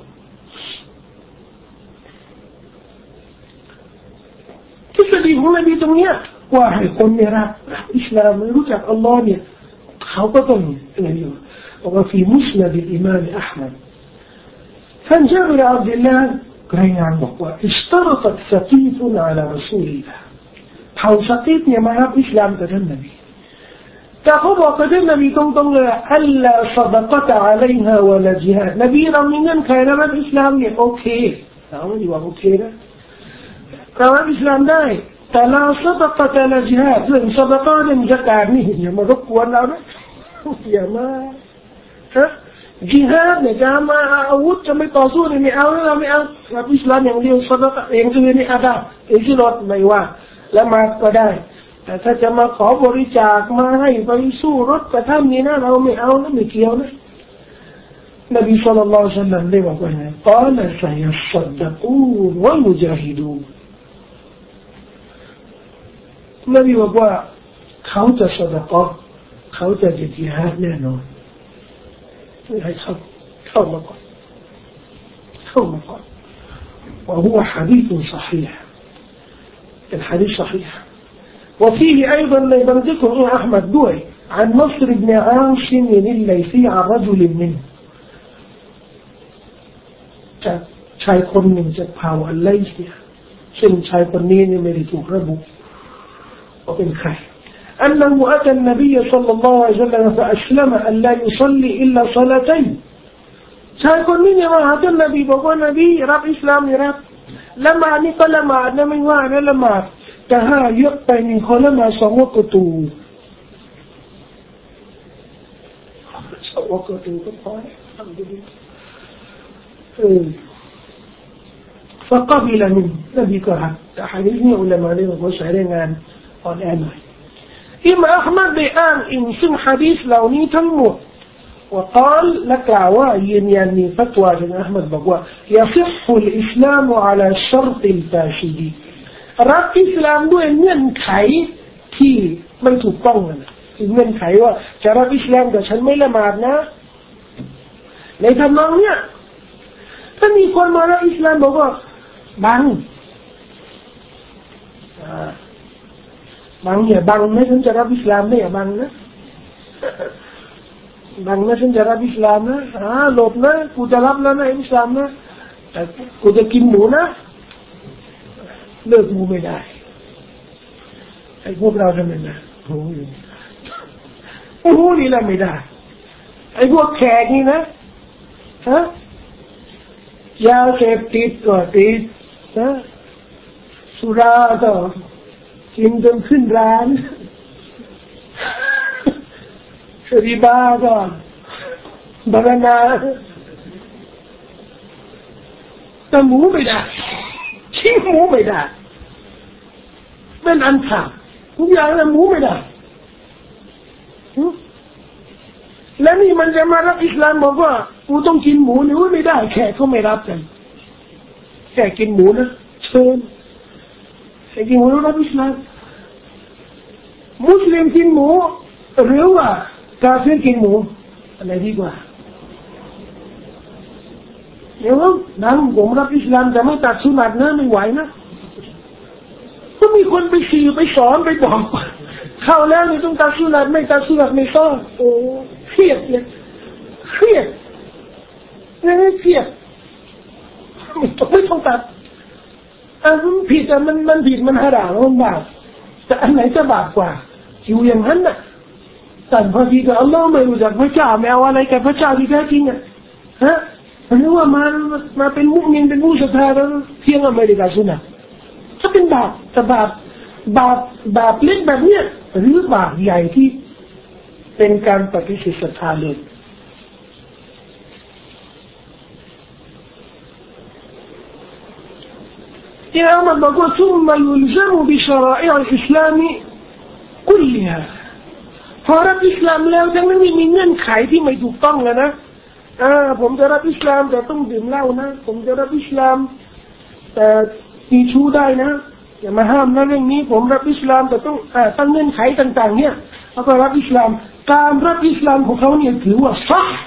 ทฤษฎีของนบีตรงเนี้ยว่าให้คนเนี่ยรักอิสลามรู้จักอัลลอฮ์เนี่ยเขาก็ต้องอะไรอยู่ว่าفي مسند الإمام أحمد كان جابر عبد الله رأيناบอกว่าاشترطت ثقيف على رسول الله เผ่า ثقيف เนี่ยมารับอิสลามกับท่านนบีแต่เขาบอกกับท่านนบีตรงๆเลยอัลลาซะดะกะตะอะลัยฮาวะลาญิฮาดนบีเรามีเงื่อนไขในรับอิสลามเนี่ยโอเคเราไม่ว่าโอเคนะเรารับอิสลามได้แต่ลาซะดะกะตะลาญิฮาดเรื่องซะดะกะเรื่องซะกาตนี่อย่ามารบกวนเรานะอย่ามาจิฮาดเนี่ยจะมาอาวุธจะไม่ต่อสู้เนี่ยไม่เอาเราไม่เอารับอิสลามอย่างเดียวซะดะกะอย่างอื่นนี่อาดาอิสลามไม่ว่าละหมาดก็ได้แต่ถ้าจะมาขอบริจาคมาให้ไปสู้รบกับท่านนี่นะเราไม่เอานะไม่เกี่ยวนะนบีศ็อลลัลลอฮุอะลัยฮิวะซัลลัมได้บอกว่าไงกาลซะยัศฎฎกูนวะมุญาฮิดูนนบีบอกว่าเขาจะซะดะกะห์เขาจะจิฮาดแน่นอนให้เข้ามาก่อนوهو حديث صحيح الحديث صحيح وفيه أيضا من ذكر أحمد دوي عن نصر بن عاصم الليثي عن رجل منه จากชายคนหนึ่งจากเผ่าอัลไลซ์เนี่ยซึ่งชายคนนี้ไม่ได้ถูกระบุว่าเป็นใครأنه أتى النبي صلى الله عليه وسلم فأسلم أن لا يصلي إلا صلاتين ชายคนนี้เนี่ยมาหาท่านนบีบอกว่านบีรับอิสลามนี่รับละหมาดนี่ก็ละหมาดนะไม่ว่านะละหมาดแต่ถ้าเยอะไปนี่เขาละหมาด2 วักตู2 วักตูก็พอทำดีفقبل منه نبي كهات حديثني علماء ليบอกว่าใช้ได้งานอ่อนแอหน่อยอิมามอะห์มัดได้อ้างอิงซึ่งหะดีษเหล่านี้ทั้งหมดوقال لك يعني فتوى من أحمد بقوا يصح الإسلام على شرط الفاسد รับอิสลามด้วยเงื่อนไขที่ไม่ถูกต้องนะคือเงื่อนไขว่าจะรับอิสลามแต่ฉันไม่ละหมาดนะในทำนองเนี้ยถ้ามีคนมารับอิสลามบอกว่าบังเนี่ยบังไม่ฉันจะรับอิสลามไม่บังนะบังนะฉันจะรับอิสลามนะหลบนะกูจะรับแล้วนะอิสลามนะแต่กูจะกินหมูนะเลิกหมูไม่ได้ไอ้พวกเราทำไมนะโอ้โหนี่แหละไม่ได้ไอ้พวกแขกนี่นะยาเสพติดก็ติดสุราก็กินจนขึ้นร้านริบาก็บานาแต่หมูไม่ได้ชิ้นหมูไม่ได้เป็นอันขาดทุกอย่างแล้วหมูไม่ได้แล้วนี่มันจะมารับอิสลามบอกว่ากูต้องกินหมูหรือไม่ได้แขกก็ไม่รับกันแค่กินหมูนะเชิญแค่กินหมูรับอิสลามมุสลิมกินหมูหรือว่ากาเฟรกินหมูอะไรดีกว่าเดี๋ยวนั่งผมรับอิสลามแต่ไม่ตัดสุนัตนะไม่ไหวนะก็มีคนไปสื่อไปสอนไปบอกเข้าแล้วนี่ต้องตัดสุนัตไม่ตัดสุนัตไม่ต้องโอ้เครียดเลยเครียดไม่ต้องตัดมันผิดแต่มันผิดมันหารามมันบาปแต่อันไหนจะบาปกว่าอยู่อย่างนั้นน่ะแต่พอดีกับอัลลอฮ์ไม่รู้จักพระเจ้าไม่เอาอะไรกับพระเจ้าที่แท้จริงอ่ะหรือว่ามาเป็นมุสลิมเป็นผู้ศรัทธาแล้วเพียงอเมริกาสุนัขถ้าเป็นบาปแต่บาปเล็กแบบเนี้ยหรือบาปใหญ่ที่เป็นการปฏิเสธศรัทธาเลยที่เรามาบอกว่าثم يلزم بشرائع الإسلام كلهاพอรับอิสลามแล้วทั้งนั้นมีเงื่อนไขที่ไม่ถูกต้องเลยนะผมจะรับอิสลามแต่ต้องดื่มเหล้านะผมจะรับอิสลามแต่มีชู้ได้นะอย่ามาห้ามนะเรื่องนี้ผมรับอิสลามแต่ต้องตั้งเงื่อนไขต่างๆเนี่ยแล้วก็รับอิสลามการรับอิสลามของเขาเนี่ยถือว่าซัก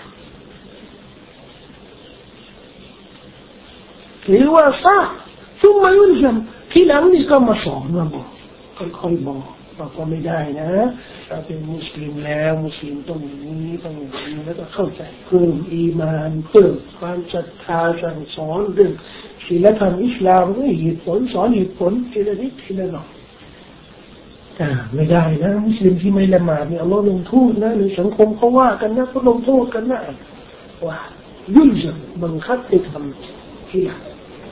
ถือว่าซักซุ่มมายุ่งกันที่หลังนี่ก็มาสอนว่าบอกค่อยๆบอกก็ไม่ได้นะเราเป็นมุสลิมแล้วมุสลิมต้องอย่างนี้ต้องอย่างนี้แล้วก็เข้าใจเพิ่มอีมานเพิ่มความศรัทธาสั่งสอนเรื่องศีลธรรมอิสลามก็เหตุผลสอนเหตุผลทีละนิดทีละหน่อยไม่ได้นะมุสลิมที่ไม่ละหมาดเนี่ยอัลลอฮ์ลงโทษนะในสังคมเขาว่ากันนะเขาลงโทษกันนะว่ายุ่งจังบังคับให้ทำที่หลัง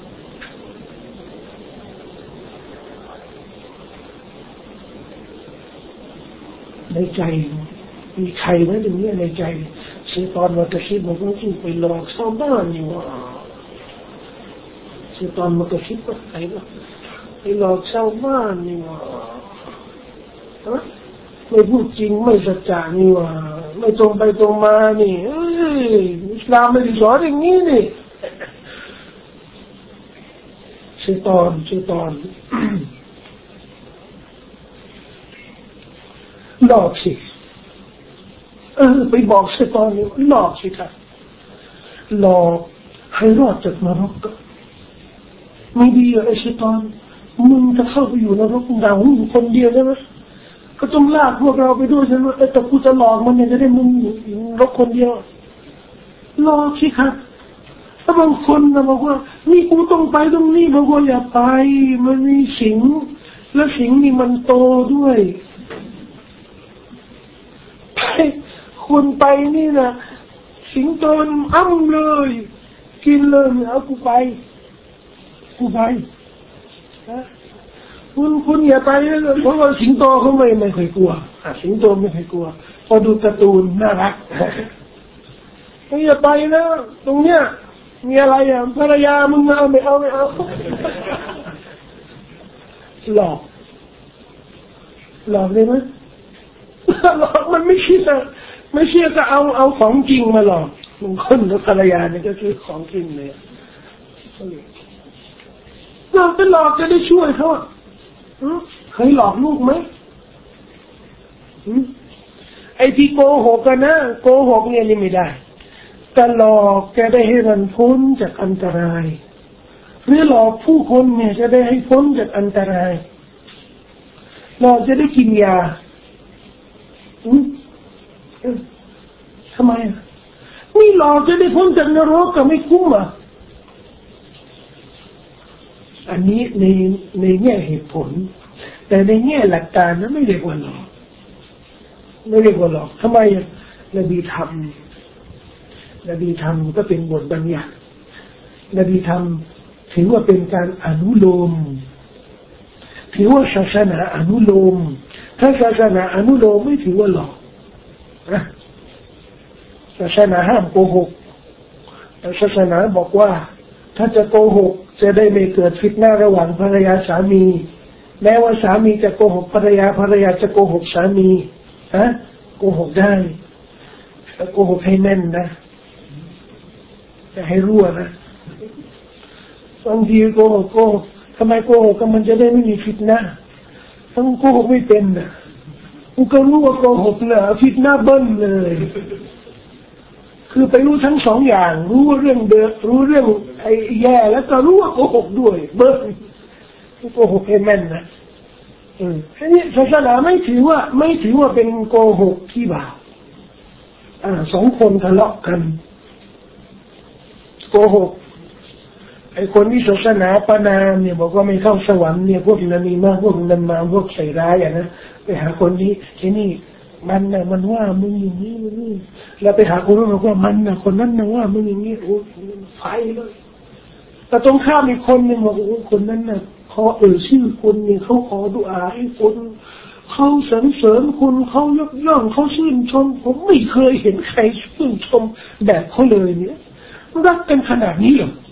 ในใจมีใครไหมอย่างนี้ในใจชัยฏอนมันกระซิบบอกว่าไปหลอกชาวบ้านนี่ว่าชัยฏอนมันกระซิบว่าใครวะไปหลอกชาวบ้านนี่ว่าไม่พูดจริงไม่สัจจานี่ว่าไม่ตรงไปตรงมานี่อิสลามไม่ได้สอนอย่างนี้นี่ชัยฏอนหลอกสิไปบอกชัยฏอนนี่หลอกสิครับหลอกให้รอดจากนรกไม่ดีไอ้ชัยฏอนมึงจะเข้าไปอยู่นรกดาวอยู่คนเดียวได้ไหมก็ต้องลากพวกเราไปด้วยใช่ไหมแต่กูจะหลอกมันเนี่ยจะได้มึงรกคนเดียวหลอกสิครับถ้าบางคนนะบอกว่านี่กูต้องไปตรงนี้บอกว่าอย่าไปมันมีสิงและสิงนี่มันโตด้วยคนไปนี่นะสิงโตมันอ้ำเลยกินเลยเอากูไปคุณอย่าไปเลยเพราะว่าสิงโตเขาไม่เคยกลัวสิงโตไม่เคยกลัวพอดูการ์ตูนน่ารักอย่าไปนะตรงเนี้ยมีอะไรภรรยามึงเอาไม่เอาหลอกได้ไหมหลอกมันไม่เชื่อก็เอาของจริงมาหลอกบางคนกับภรรยาเนี่ยก็คือของจริงเลยเราไปหลอกจะได้ช่วยเขาเคยหลอกลูกไหมไอ้ที่โกหกกันนะโกหกเนี่ยนี่ไม่ได้แต่หลอกจะได้ให้มันพ้นจากอันตรายหรือหลอกผู้คนเนี่ยจะได้ให้พ้นจากอันตรายหลอกจะได้กินยาทำไมนี่หลอกจะได้พ้นจากนรกก็ไม่คุ้มอันนี้ในแง่เหตุผลแต่ในแง่หลักการนั้นไม่เรียกว่าหลอกทำไมนบีทำก็เป็นบทบัญญัตินบีทำถือว่าเป็นการอนุโลมถือว่าศาสนาอนุโลมถ้าศาสนาอนุโลมไม่ถือว่าหลอกศาสนาห้ามโกหกศาสนาบอกว่าถ้าจะโกหกจะได้ไม่เกิดฟิตนะห์ระหว่างภรรยาสามีแม้ว่าสามีจะโกหกภรรยาจะโกหกสามีโกหกได้แต่โกหกให้แม่นนะจะให้รั่วนะบางทีโกหกทำไมโกหกก็มันจะได้ไม่มีฟิตนะห์ทั้งโกหกไม่เป็นนะกูก็รู้ว่าโกหกนะฟิตนะห์เบิ้ลเลยคือไปรู้ทั้งสองอย่างรู้เรื่องเดือดรู้เรื่องไอ้แย่แล้วก็รู้ว่าโกหกด้วยเบิ้ลโกหกให้แม่นนะอันนี้ศาสนาไม่ถือว่าเป็นโกหกที่บาปสองคนทะเลาะกันโกหกไอ้คนที่ศาสนาประนามเนี่ยบอกว่าไม่เข้าสวรรค์เนี่ยพวกนั้นมีมากพวกนั้นมาพวกใส่ร้ายนะไปหาคนนี้ที่นี่มันว่ามึงอย่างนี้นี่แล้วไปหาคนนั้นบอกว่ามันคนนั้นว่ามึงอย่างนี้โอ้ไฟเลยแต่ตรงข้ามอีกคนนึงบอกโอ้คนนั้นเขาชื่อคนนี่เขาขอดุอาให้คนเขาสรรเสริญคุณเขายกย่องเขาชื่นชมผมไม่เคยเห็นใครชื่นชมแบบเขาเลยเนี่ยรักกันขนาดนี้หรอ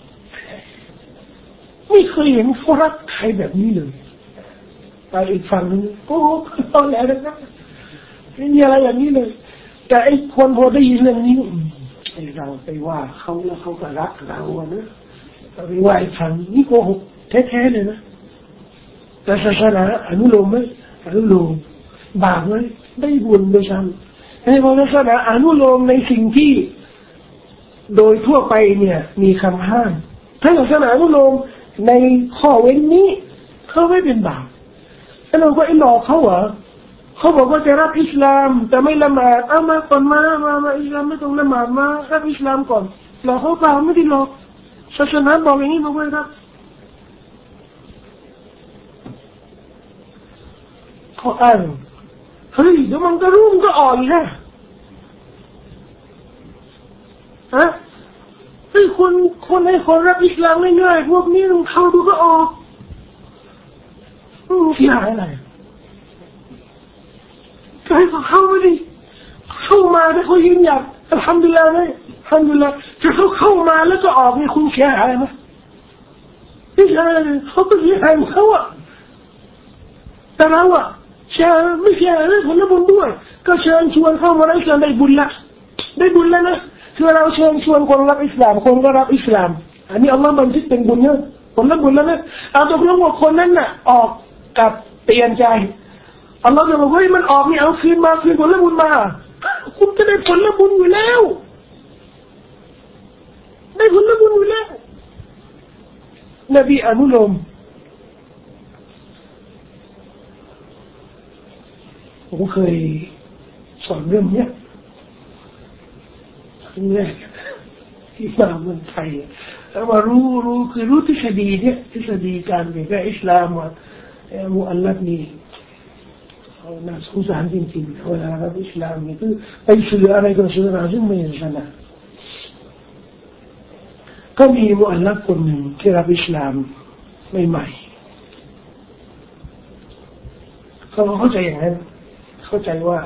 ไม่เคยเห็นเขารักใครแบบนี้เลยไปอีกฝั่งนึงโอ้ตอนแรกนะไม่มีอะไรอย่างนี้เลยแต่ไอ้คนพอได้ยินเรื่องนี้เราไปว่าเขาแล้วเขาก็รักเรานะไปว่าอีกฝั่งนี่โกหกแท้ๆเลยนะแต่ศาสนาอนุโลมไหมอนุโลมบาปไหมได้บุญโดยซ้ำให้ศาสนาอนุโลมในสิ่งที่โดยทั่วไปเนี่ยมีคำห้ามถ้าศาสนาอนุโลมในข้อเว้นนี้เขาไม่เป็นบาปแต่เราก็ไอ้หลอกเขาเหรอเขาบอกว่าจะรับอิสลามแต่ไม่ละหมาดมาก่อนมาอิสลามไม่ต้องละหมาดมารับอิสลามก่อนหลอกเขาเปล่าไม่ได้หลอกศาสนาบอกอย่างนี้บอกไว้ครับเขาอ้างเฮ้ยเดี๋ยวมันก็รู้มันก็อ่อนนะฮะเฮ้ยคนให้คนรับอิสลามง่ายๆพวกนี้ต้องเข้าดูก็ออกเสียหายอะไรก็ให้เขาเข้าไปดิเข้ามาถ้าเขายืนหยัดอัลฮัมดุลิลลาห์เลยอัลฮัมดุลิลลาห์ถ้าเขาเข้ามาแล้วก็ออกนี่คุณเสียหายไหมไม่ใช่เขาก็เสียหายเขาอะแต่เราอะเชื่อไม่เชื่อเรื่องผลบุญด้วยก็เชิญชวนเข้ามาในอิสลามได้บุญละได้บุญแล้วนะคือเราเชิญชวนคนรับอิสลามคนก็รับอิสลามอันนี้อัลลอฮ์บันทึกเป็นบุญเยอะผลบุญแล้วนะเอาตกลงว่าคนนั้นน่ะออกกับเปลี่ยนใจอัลลอฮ์จะบอกเฮ้ยมันออกนี่เอาคืนมาคืนผลบุญมาคุณจะได้ผลบุญอยู่แล้วได้ผลบุญอยู่แล้วนบีอนุโลมผมเคยสอนเรื่องนี้ครั้งแรกที่มาเมืองไทยแล้วมารู้คือรู้ทฤษฎีเนี่ยทฤษฎีการเผยแพร่อิสลามว่ามุอัลลัฟนี่เขาน่าสงสารจริงๆเวลารับอิสลามนี่คือไปสื่ออะไรก็สื่ออะไรซึ่งไม่ใช่นะก็มีมุอัลลัฟคนหนึ่งที่รับอิสลามใหม่ๆเขาเข้าใจอย่างนั้นเข้าใจว่า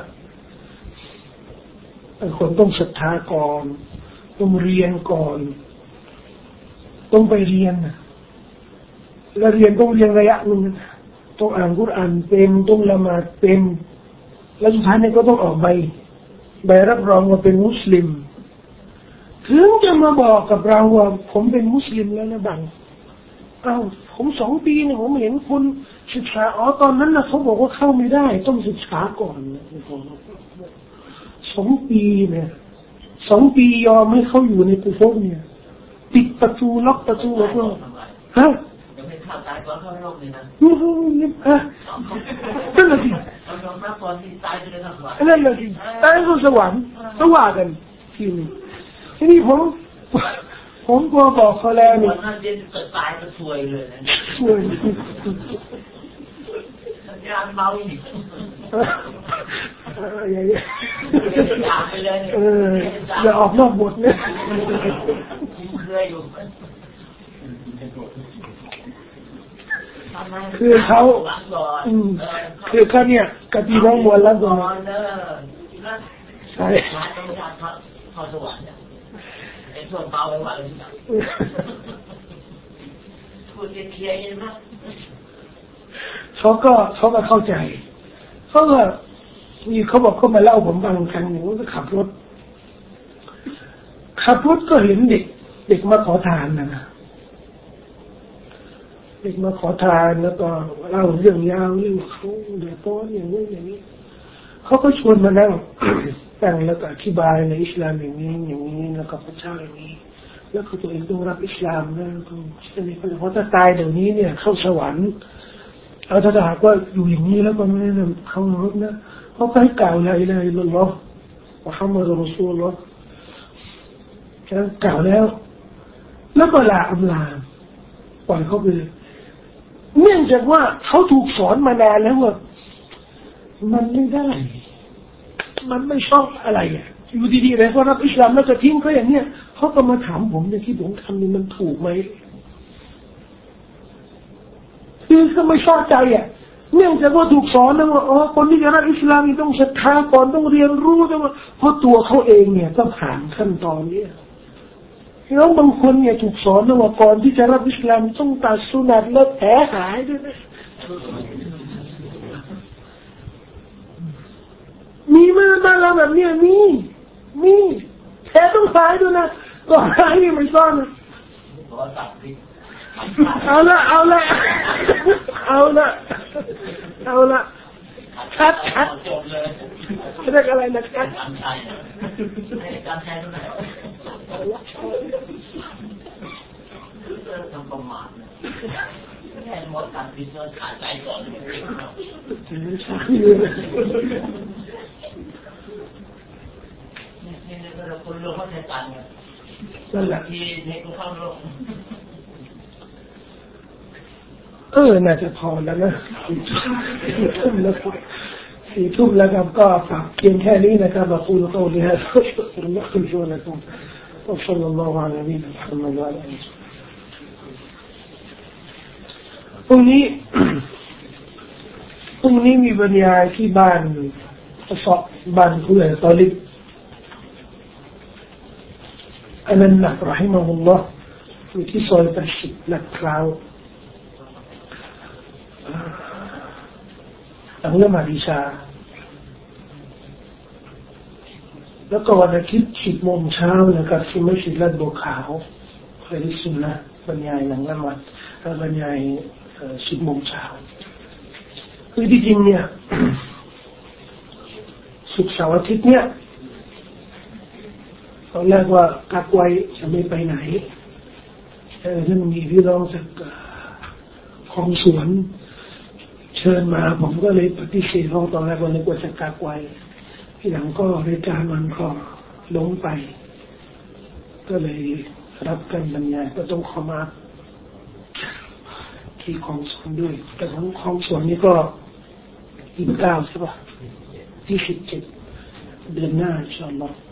คนต้องศรัทธาก่อนต้องเรียนก่อนต้องไปเรียนแล้วเรียนต้องเรียนระยะหนึ่งต้องอ่านกุรอานเป็นต้องละหมาดเป็นแล้วสุดท้ายเนี่ยก็ต้องออกใบรับรองว่าเป็นมุสลิมถึงจะมาบอกกับเราว่าผมเป็นมุสลิมแล้วนะบังผม2 ปีเนี่ยผมเห็นคุณศึกษาตอนนั้นนะเขาบอกว่าเข้าไม่ได้ต้องศึกษาก่อนนะ2 ปีเนี่ย2 ปียอมให้เขาอยู่ในกุฏิเนี่ยปิดประตูล็อกประตูแล้วก็ฮะยังไม่เข้าตายก่อนเข้าโลกเลยนะนั่นแหละสินั่นแหละสิตายก็สวรรค์ก็ว่ากันทีนี้ผมก็บอกเขาแล้วนี่น่าจะเกิดตายก็ช่วยเลยนะช่วยยาเมาอีกอย่างนี้อย่าออกนอกบทเนี่ยคือเขาเนี่ยกะทิน้องมวลแล้วก็ใช่เขาสวรรค์ไอ้ส่วนเบาไปว่าเลยพูดเคลียร์เองนะเขาก็เข้าใจเขาก็มีเขาบอกเขามาเล่าผมบางครั้งหนึ่งว่าขับรถก็เห็นเด็กมาขอทานนะเด็กมาขอทานแล้วก็เล่าเรื่องยาวเรื่องเขาเดือดร้อนอย่างนู้นอย่างนี้เขาก็ชวนมานั่งแล้วก็อธิบายในอิสลามอย่างนี้แล้วก็พระเจ้าอย่างนี้แล้วก็ตัวเองต้องรับอิสลามนะก็เพราะถ้าตายเดี๋ยวนี้เนี่ยเข้าสวรรค์เอาถ้าหากว่าอยู่อย่างนี้แล้วก็ไม่ได้เข้ารถนะเขาไปกล่าวละอิลาฮะอิลลัลลอฮ์มุฮัมมัดรอซูลุลลอฮ์กล่าวแล้วก็ลาอำลาปล่อยเขาไปเนื่องจากว่าเขาถูกสอนมานานแล้วว่ามันไม่ได้มันไม่ชอบอะไรอยู่ดีๆเลยก็รับอิสลามแล้วจะทิ้งเขาอย่างเนี้ยเขาก็มาถามผมเนี่ยที่ผมทำนี่มันถูกไหมคือก็ไม่ชอบใจเนื่องจากว่าถูกสอนนะว่าคนที่จะรับอิสลามต้องศรัทธาก่อนต้องเรียนรู้แต่ว่าเพราะตัวเขาเองเนี่ยต้องผ่านขั้นตอนนี้แล้วบางคนเนี่ยถูกสอนนะว่าก่อนที่จะรับอิสลามต้องตัดสุนัตแล้วแผลหายด้วยนะมีมาบ้านเราแบบเนี้ยมีแผลต้องหายด้วยนะก่อนหายนี่ไม่ซ่อนนะเอาละชัดเรียกอะไรนะชัดทำประมาทแค่หมดการพิจารณาใจก่อนนี่เราคนรู้เขาใช้ตังค์ที่เด็กเขาเข้าโรงน่าจะพอแล้วนะ4 ทุ่มแล้วครับ4 ทุ่มแล้วครับก็ฝากเพียงแค่นี้นะครับมาพูดโต้นี้ฮะผมไม่คุยด้วยนะครับوصلى الله على نبينا محمد وعلى آله وصحبه พรุ่งนี้มีบรรยายที่บ้านบ้านคุณตอลิบอันนั้นนะรอฮิมะฮุลลอฮ์อยู่ที่ซอย80ลาดพร้าวหลังละหมาดอิชาแล้วก็วันอาทิตย์10 โมงเช้านะครับที่มัสยิดลาดบัวขาวเคยได้ยินนะบรรยายหลังละหมาดบรรยาย10 โมงเช้าคือที่จริงเนี่ยศุกร์เสาร์อาทิตย์เนี่ยตอนแรกว่ากักไว้จะไม่ไปไหนซึ่งมีพี่น้องจากของสวนเชิญมาผมก็เลยปฏิเสธเขาตอนแรกว่านึกว่าจะกักไว้ที่หลังก็รายการมันก็ลงไปก็เลยรับกันบรรยายก็ต้องขอมาที่ของสวนด้วยแต่ของสวนนี่ก็29ใช่ป่ะที่17 เดือนหน้าอินชาอัลลอฮ์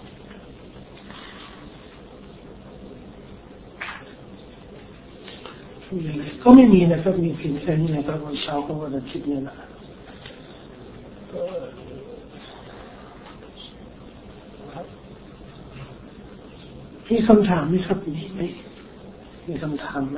ก็ไม่มีนะครับมีเพียงแค่นี้นะครับวันเสาร์กับวันอาทิตย์เนี่ยนะมีคำถามไหมครับมีไหมมีคำถามไหม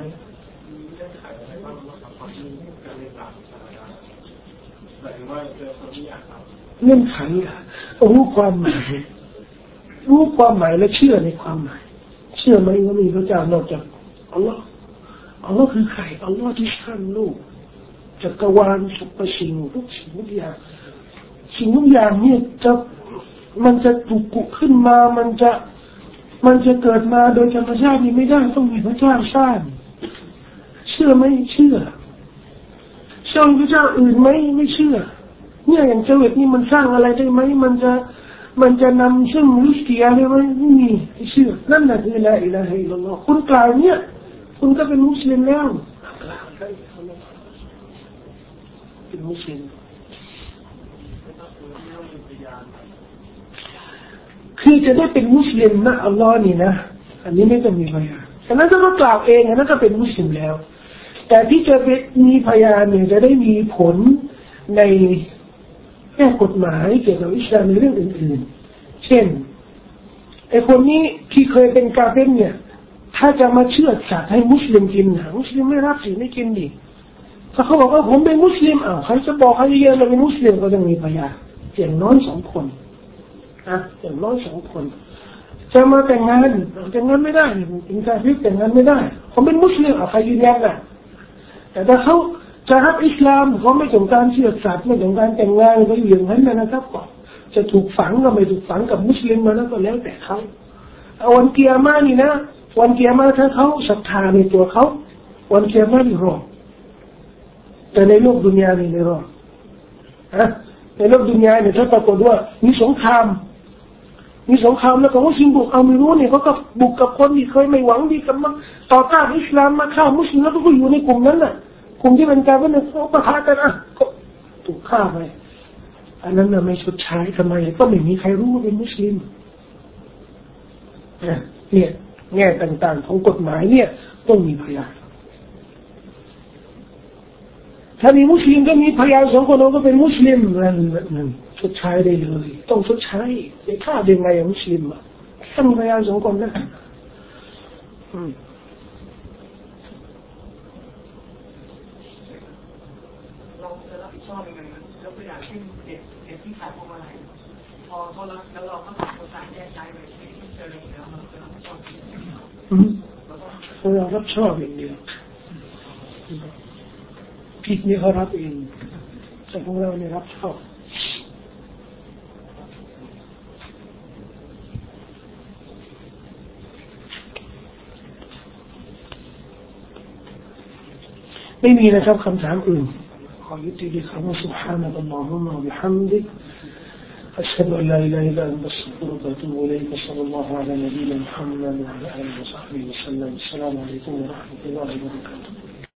เงื่อนไขรู้ความหมายและเชื่อในความหมายเชื่อไหมว่ามีพระเจ้านอกจากอัลลอฮ์คือใครอัลลอฮ์ที่สร้างโลกจักรวาลสรรพสิ่งทุกสิ่งทุกอย่างสิ่งทุกอย่างเนี่ยมันจะถูกกุขึ้นมามันจะเกิดมาโดยธรรมชาตินี่ไม่ได้ต้องมีพระเจ้าสร้างเชื่อไหมเชื่อพระเจ้าอื่นไหมไม่เชื่อเนี่ยอย่างเจวิตนี่มันสร้างอะไรได้ไหมมันจะนำซึ่งริสกีอะไรไหมไม่มีเชื่อนั่นแหละคือลาอิลาฮะอิลลัลลอฮ์คุณกล่าวเนี่ยคุณก็เป็นมุสลิมแล้วเป็นมุสลิมคือจะได้เป็นมุสลิมนะอัลลอฮ์นี่นะอันนี้ไม่ต้องมีพยานฉะนั้นถ้าเรากล่าวเองนั่นก็เป็นมุสลิมแล้วแต่ที่จะมีพยานเนี่ยจะได้มีผลในแง่กฎหมายเกี่ยวกับอิสลามในเรื่องอื่นๆเช่นไอ้คนนี้ที่เคยเป็นกาเฟรเนี่ยถ้าจะมาเชื่อสัตว์ให้มุสลิมกินมุสลิมไม่รับสิไม่กินดิถ้าเขาบอกว่าผมเป็นมุสลิมใครจะบอกใครเยอะเราเป็นมุสลิมก็ต้องมีพยานอย่างน้อย2 คนอย่างน้อย2 คนจะมาแต่งงานไม่ได้เป็นกาเฟรแต่งงานไม่ได้ผมเป็นมุสลิมใครยืนยันน่ะแต่ถ้าเขาจะรับอิสลามเขาไม่ต้องการเชื่อสัตว์ไม่ต้องการแต่งงานก็อยู่อย่างนั้นนะครับก็จะถูกฝังก็ไม่ถูกฝังกับมุสลิมมาแล้วก็แล้วแต่เขาวันกิยามะห์นี่นะวันกิยามะห์ถ้าเขาศรัทธาในตัวเขาวันกิยามะห์นี่รอดแต่ในโลกดุนยานี่ไม่รอดในโลกดุนยาเนี่ยถ้าปรากฏว่ามีสงครามแล้วก็มุสลิมบุกเอาไม่รู้เนี่ยเขาก็บุกกับคนที่เคยไม่หวังดีกับมันต่อต้านอิสลามมาฆ่ามุสลิมแล้วก็อยู่ในกลุ่มนั้นน่ะกลุ่มที่เป็นกาเฟรเนี่ยเขาปะทะกันก็ถูกฆ่าไปอันนั้นน่ะไม่ชดใช้ทำไมก็ไม่มีใครรู้ว่าเป็นมุสลิมเนี่ยแง่ต่างๆของกฎหมายเนี่ยต้องมีพยานถ้ามีมุสลิมก็มีพยาน2 คนก็เป็นมุสลิมนั่นชดใช้ได้เลยต้องชดใช้ในฆ่าได้ไงมุสลิมถ้ามีพยาน2 คนนะเราจะรับผิดชอบยังไงนะยกตัวอย่างเช่นเด็กที่ขายพวงมาลัยพอเขารับแล้วเราก็ตัดโอกาสแยกย้ายไปที่เจอแล้วเราจะรับผิดชอบเรารับชอบอย่างเดียวผิดนี่เขารับเองแต่พวกเราเนี่ยรับชอบไม่มีนะครับคำถามอื่นขอยุติที่คำว่า سبحانك اللهم وبحمدك أشهد أن لا إله إلا أنت أستغفرك وأتوب إليك صلى الله على نبينا محمد وعلى آله وصحبه وسلم السلام عليكم ورحمة الله وبركاته